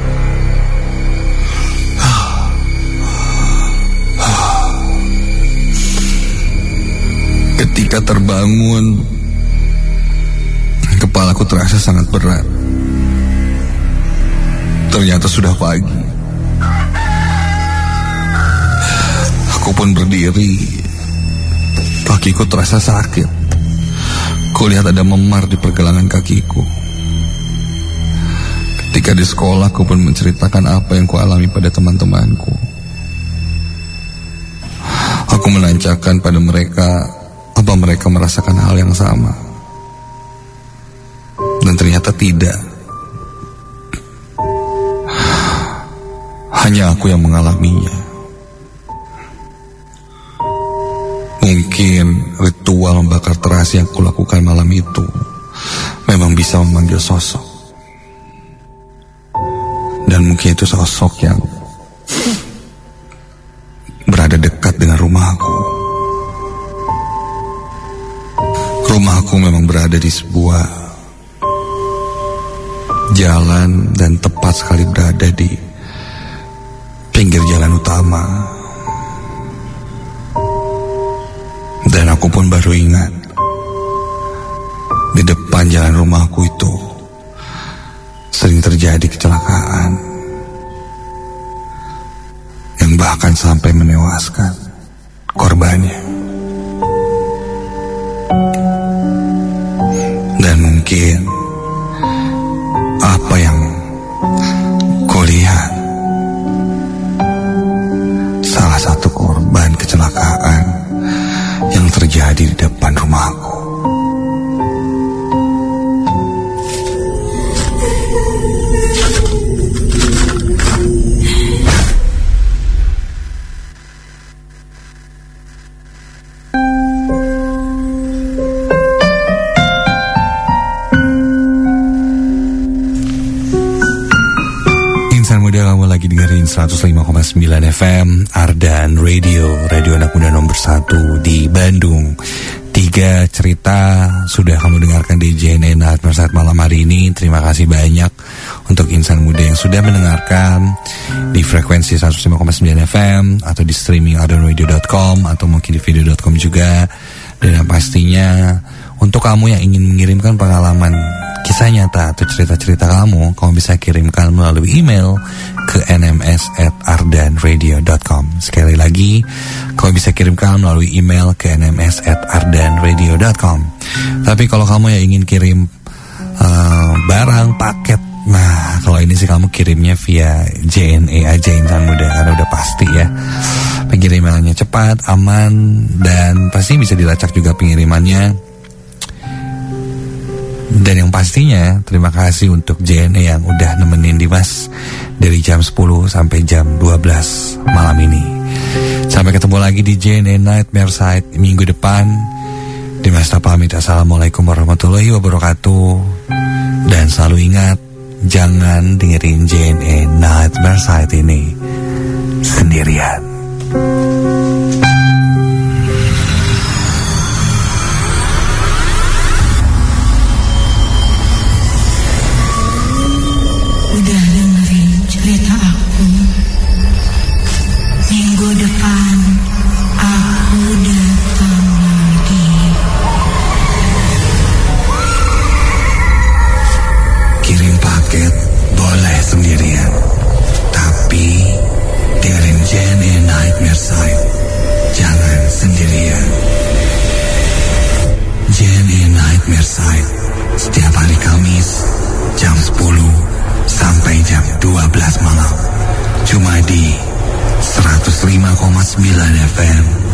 Ketika terbangun, kepalaku terasa sangat berat. Ternyata sudah pagi. Aku pun berdiri. Kakiku terasa sakit. Kulihat ada memar di pergelangan kakiku. Ketika di sekolah, aku pun menceritakan apa yang kualami pada teman-temanku. Aku menanyakan pada mereka apa mereka merasakan hal yang sama. Dan ternyata tidak. Hanya aku yang mengalaminya. Mungkin ritual membakar terasi yang kulakukan malam itu memang bisa memanggil sosok. Dan mungkin itu sosok yang berada dekat dengan rumahku. Rumahku memang berada di sebuah jalan dan tepat sekali berada di pinggir jalan utama. Dan aku pun baru ingat, di depan jalan rumahku itu sering terjadi kecelakaan yang bahkan sampai menewaskan korbannya. Dan mungkin apa yang kulihat salah satu korban kecelakaan yang terjadi di depan rumahku. Kamu lagi dengerin seratus lima koma sembilan F M Ardan Radio, radio anak muda nomor satu di Bandung. Tiga cerita sudah kamu dengarkan di J N E Night Mersaid malam hari ini. Terima kasih banyak untuk insan muda yang sudah mendengarkan di frekuensi seratus lima koma sembilan F M atau di streaming ardan radio dot com atau mungkin di video dot com juga. Dan yang pastinya untuk kamu yang ingin mengirimkan pengalaman kisah nyata atau cerita-cerita kamu, kamu bisa kirimkan melalui email ke n m s at ardan radio dot com. Sekali lagi, kamu bisa kirimkan melalui email ke n m s at ardan radio dot com. Tapi kalau kamu yang ingin kirim uh, barang, paket, nah kalau ini sih kamu kirimnya via J N E aja, Insan Muda, karena udah pasti ya pengirimannya cepat, aman, dan pasti bisa dilacak juga pengirimannya. Dan yang pastinya terima kasih untuk J N E yang udah nemenin Dimas dari jam sepuluh sampai jam dua belas malam ini. Sampai ketemu lagi di J N E Nightmare Side minggu depan. Dimas pamit, assalamualaikum warahmatullahi wabarakatuh. Dan selalu ingat, jangan dengerin J N E Nightmare Side ini sendirian. Udah dengerin cerita aku? Minggu depan aku datang lagi. Kirim paket boleh sendirian, tapi dengerin J N E Nightmare Side, jangan sendirian. J N E Nightmare Side setiap hari Kamis jam sepuluh sampai jam dua belas malam, cuma di seratus lima koma sembilan F M